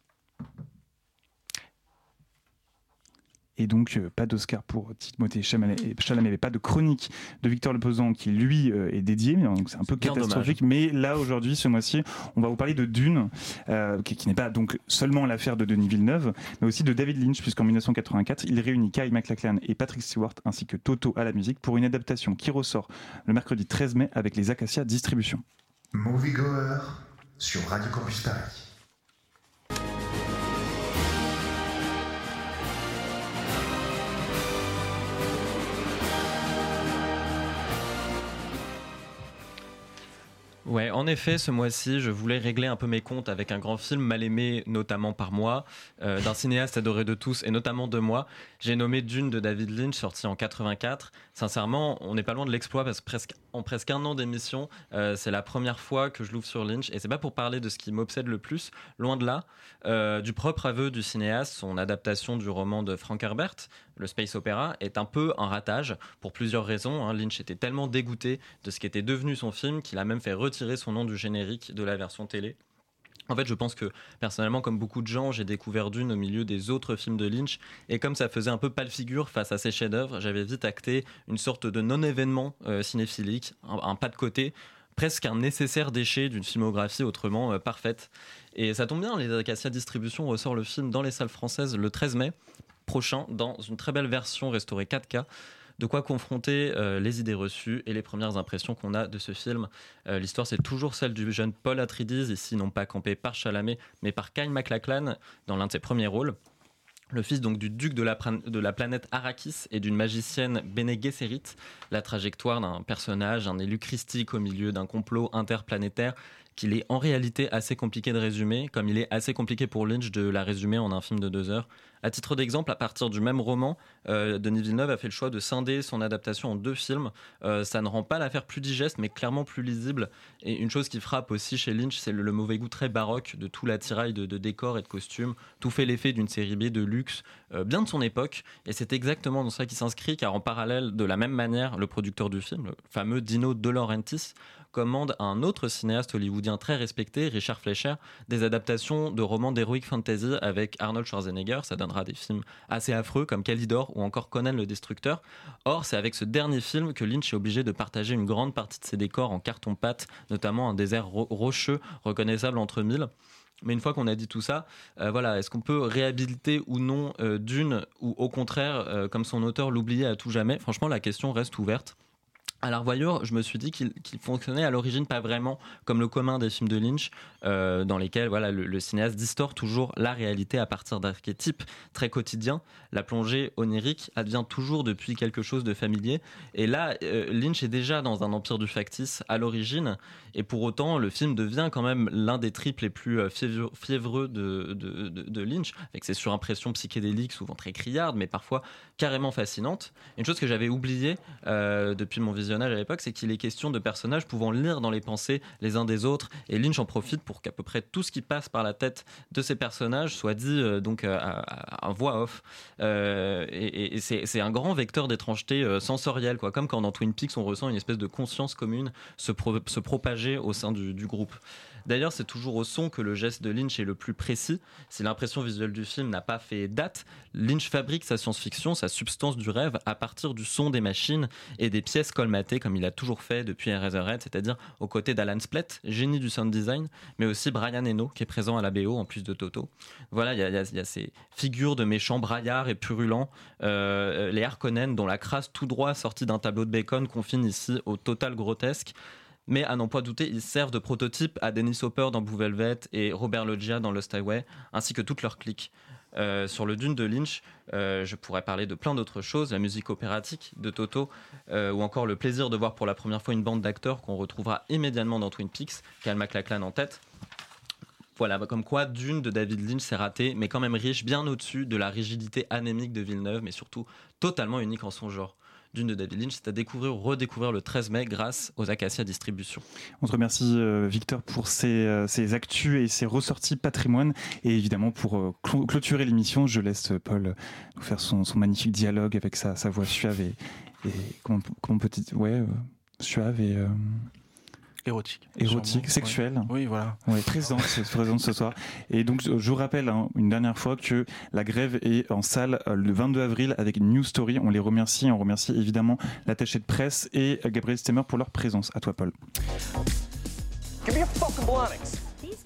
Et donc, euh, pas d'Oscar pour Timothée Chalamet, Chalamet, pas de chronique de Victor Leposan qui, lui, euh, est dédié. Donc, c'est un peu Bien catastrophique. dommage. Mais là, aujourd'hui, ce mois-ci, on va vous parler de Dune, euh, qui, qui n'est pas donc seulement l'affaire de Denis Villeneuve, mais aussi de David Lynch, puisqu'en dix-neuf cent quatre-vingt-quatre, il réunit Kyle MacLachlan et Patrick Stewart, ainsi que Toto à la musique, pour une adaptation qui ressort le mercredi treize mai avec les Acacias Distribution. Moviegoer sur Radio Campus Paris. Ouais, en effet, ce mois-ci, je voulais régler un peu mes comptes avec un grand film mal aimé, notamment par moi, euh, d'un cinéaste adoré de tous et notamment de moi. J'ai nommé Dune de David Lynch, sorti en quatre-vingt-quatre. Sincèrement, on n'est pas loin de l'exploit parce que presque, en presque un an d'émission, euh, c'est la première fois que je l'ouvre sur Lynch. Et c'est pas pour parler de ce qui m'obsède le plus, loin de là, euh, du propre aveu du cinéaste, son adaptation du roman de Frank Herbert, le space opera, est un peu un ratage pour plusieurs raisons. Hein. Lynch était tellement dégoûté de ce qu'était devenu son film qu'il a même fait retirer son nom du générique de la version télé. En fait, je pense que, personnellement, comme beaucoup de gens, j'ai découvert Dune au milieu des autres films de Lynch, et comme ça faisait un peu pâle figure face à ses chefs-d'œuvre, j'avais vite acté une sorte de non-événement euh, cinéphilique, un, un pas de côté, presque un nécessaire déchet d'une filmographie autrement euh, parfaite. Et ça tombe bien, les Acacias Distribution ressort le film dans les salles françaises le treize mai prochain, dans une très belle version restaurée quatre K. De quoi confronter euh, les idées reçues et les premières impressions qu'on a de ce film. Euh, l'histoire, c'est toujours celle du jeune Paul Atreides, ici non pas campé par Chalamet, mais par Kyle MacLachlan dans l'un de ses premiers rôles. Le fils donc du duc de la, de la planète Arrakis et d'une magicienne Bene Gesserit. La trajectoire d'un personnage, un élu christique au milieu d'un complot interplanétaire qu'il est en réalité assez compliqué de résumer, comme il est assez compliqué pour Lynch de la résumer en un film de deux heures. À titre d'exemple, à partir du même roman, euh, Denis Villeneuve a fait le choix de scinder son adaptation en deux films. Euh, ça ne rend pas l'affaire plus digeste, mais clairement plus lisible. Et une chose qui frappe aussi chez Lynch, c'est le, le mauvais goût très baroque de tout l'attirail de, de décors et de costumes. Tout fait l'effet d'une série B de luxe, euh, bien de son époque. Et c'est exactement dans ça qu'il s'inscrit, car en parallèle, de la même manière, le producteur du film, le fameux Dino De Laurentiis, commande à un autre cinéaste hollywoodien très respecté, Richard Fleischer, des adaptations de romans d'heroic fantasy avec Arnold Schwarzenegger. Ça donnera des films assez affreux comme Calidor ou encore Conan le Destructeur. Or, c'est avec ce dernier film que Lynch est obligé de partager une grande partie de ses décors en carton-pâte, notamment un désert ro- rocheux reconnaissable entre mille. Mais une fois qu'on a dit tout ça, euh, voilà, est-ce qu'on peut réhabiliter ou non euh, Dune, ou au contraire, euh, comme son auteur, l'oublier à tout jamais ? Franchement, la question reste ouverte. À la revoyure, je me suis dit qu'il, qu'il fonctionnait à l'origine pas vraiment comme le commun des films de Lynch, euh, dans lesquels voilà, le, le cinéaste distord toujours la réalité à partir d'archétypes très quotidiens. La plongée onirique advient toujours depuis quelque chose de familier. Et là, euh, Lynch est déjà dans un empire du factice à l'origine. Et pour autant, le film devient quand même l'un des tripes les plus fiévreux de, de, de, de Lynch, avec ses surimpressions psychédéliques, souvent très criardes, mais parfois carrément fascinantes. Une chose que j'avais oubliée euh, depuis mon visionnage visionnage à l'époque, c'est qu'il est question de personnages pouvant lire dans les pensées les uns des autres, et Lynch en profite pour qu'à peu près tout ce qui passe par la tête de ces personnages soit dit euh, donc à, à, à voix off. Euh, et et c'est, c'est un grand vecteur d'étrangeté euh, sensorielle, quoi, comme quand dans Twin Peaks on ressent une espèce de conscience commune se, pro- se propager au sein du, du groupe. D'ailleurs, c'est toujours au son que le geste de Lynch est le plus précis. Si l'impression visuelle du film n'a pas fait date, Lynch fabrique sa science-fiction, sa substance du rêve, à partir du son des machines et des pièces colmatées, comme il a toujours fait depuis Eraserhead, c'est-à-dire aux côtés d'Alan Splett, génie du sound design, mais aussi Brian Eno, qui est présent à la B O en plus de Toto. Voilà, il y, y, y a ces figures de méchants braillards et purulents, euh, les Harkonnen, dont la crasse tout droit sortie d'un tableau de Bacon confine ici au total grotesque. Mais à n'en pas douter, ils servent de prototype à Dennis Hopper dans Blue Velvet et Robert Loggia dans Lost Highway, ainsi que toute leur clique. Euh, sur le Dune de Lynch, euh, je pourrais parler de plein d'autres choses, la musique opératique de Toto, euh, ou encore le plaisir de voir pour la première fois une bande d'acteurs qu'on retrouvera immédiatement dans Twin Peaks, Kyle MacLachlan en tête. Voilà, comme quoi Dune de David Lynch s'est raté, mais quand même riche, bien au-dessus de la rigidité anémique de Villeneuve, mais surtout totalement unique en son genre. Dune de David Lynch, c'est à découvrir ou redécouvrir le treize mai grâce aux Acacia Distribution. On te remercie euh, Victor pour ces, euh, ces actus et ces ressorties patrimoine, et évidemment pour euh, cl- clôturer l'émission, je laisse Paul nous faire son, son magnifique dialogue avec sa, sa voix suave et, et comment, comment peut-il, ouais, euh, suave et euh... Érotique. Érotique, sexuelle. Oui, oui, voilà. Ouais, présente, présente ce soir. Et donc, je vous rappelle hein, une dernière fois que la grève est en salle euh, le vingt-deux avril avec New Story. On les remercie. On remercie évidemment l'attaché de presse et Gabriel Stemmer pour leur présence. À toi, Paul. Give me a fucking Blonix.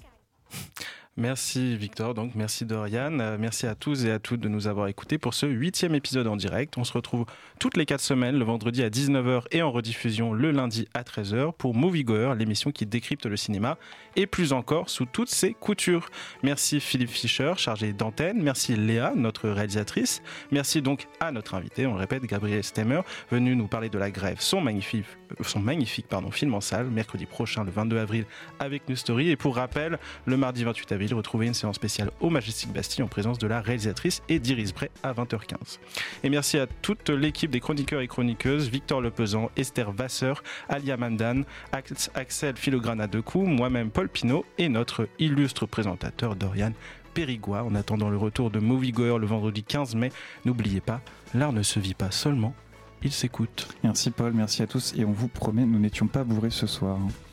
Merci Victor, donc merci Dorian, euh, merci à tous et à toutes de nous avoir écoutés pour ce huitième épisode en direct. On se retrouve toutes les quatre semaines, le vendredi à dix-neuf heures et en rediffusion le lundi à treize heures pour Moviegoer, l'émission qui décrypte le cinéma et plus encore sous toutes ses coutures. Merci Philippe Fischer, chargé d'antenne, merci Léa, notre réalisatrice, merci donc à notre invité, on le répète, Gabriel Stemmer, venu nous parler de La Grève, son magnifique, son magnifique pardon, film en salle, mercredi prochain le vingt-deux avril avec New Story. Et pour rappel, le mardi vingt-huit avril, retrouvez une séance spéciale au Majestic Bastille en présence de la réalisatrice et d'Iris Bray à vingt heures quinze. Et merci à toute l'équipe des chroniqueurs et chroniqueuses, Victor Lepezan, Esther Vasseur, Alia Mandan, Axel Filograna Decou, moi-même Paul Pinault et notre illustre présentateur Dorian Périgua. En attendant le retour de Moviegoer le vendredi quinze mai, n'oubliez pas, l'art ne se vit pas seulement, il s'écoute. Merci Paul, merci à tous et on vous promet, nous n'étions pas bourrés ce soir.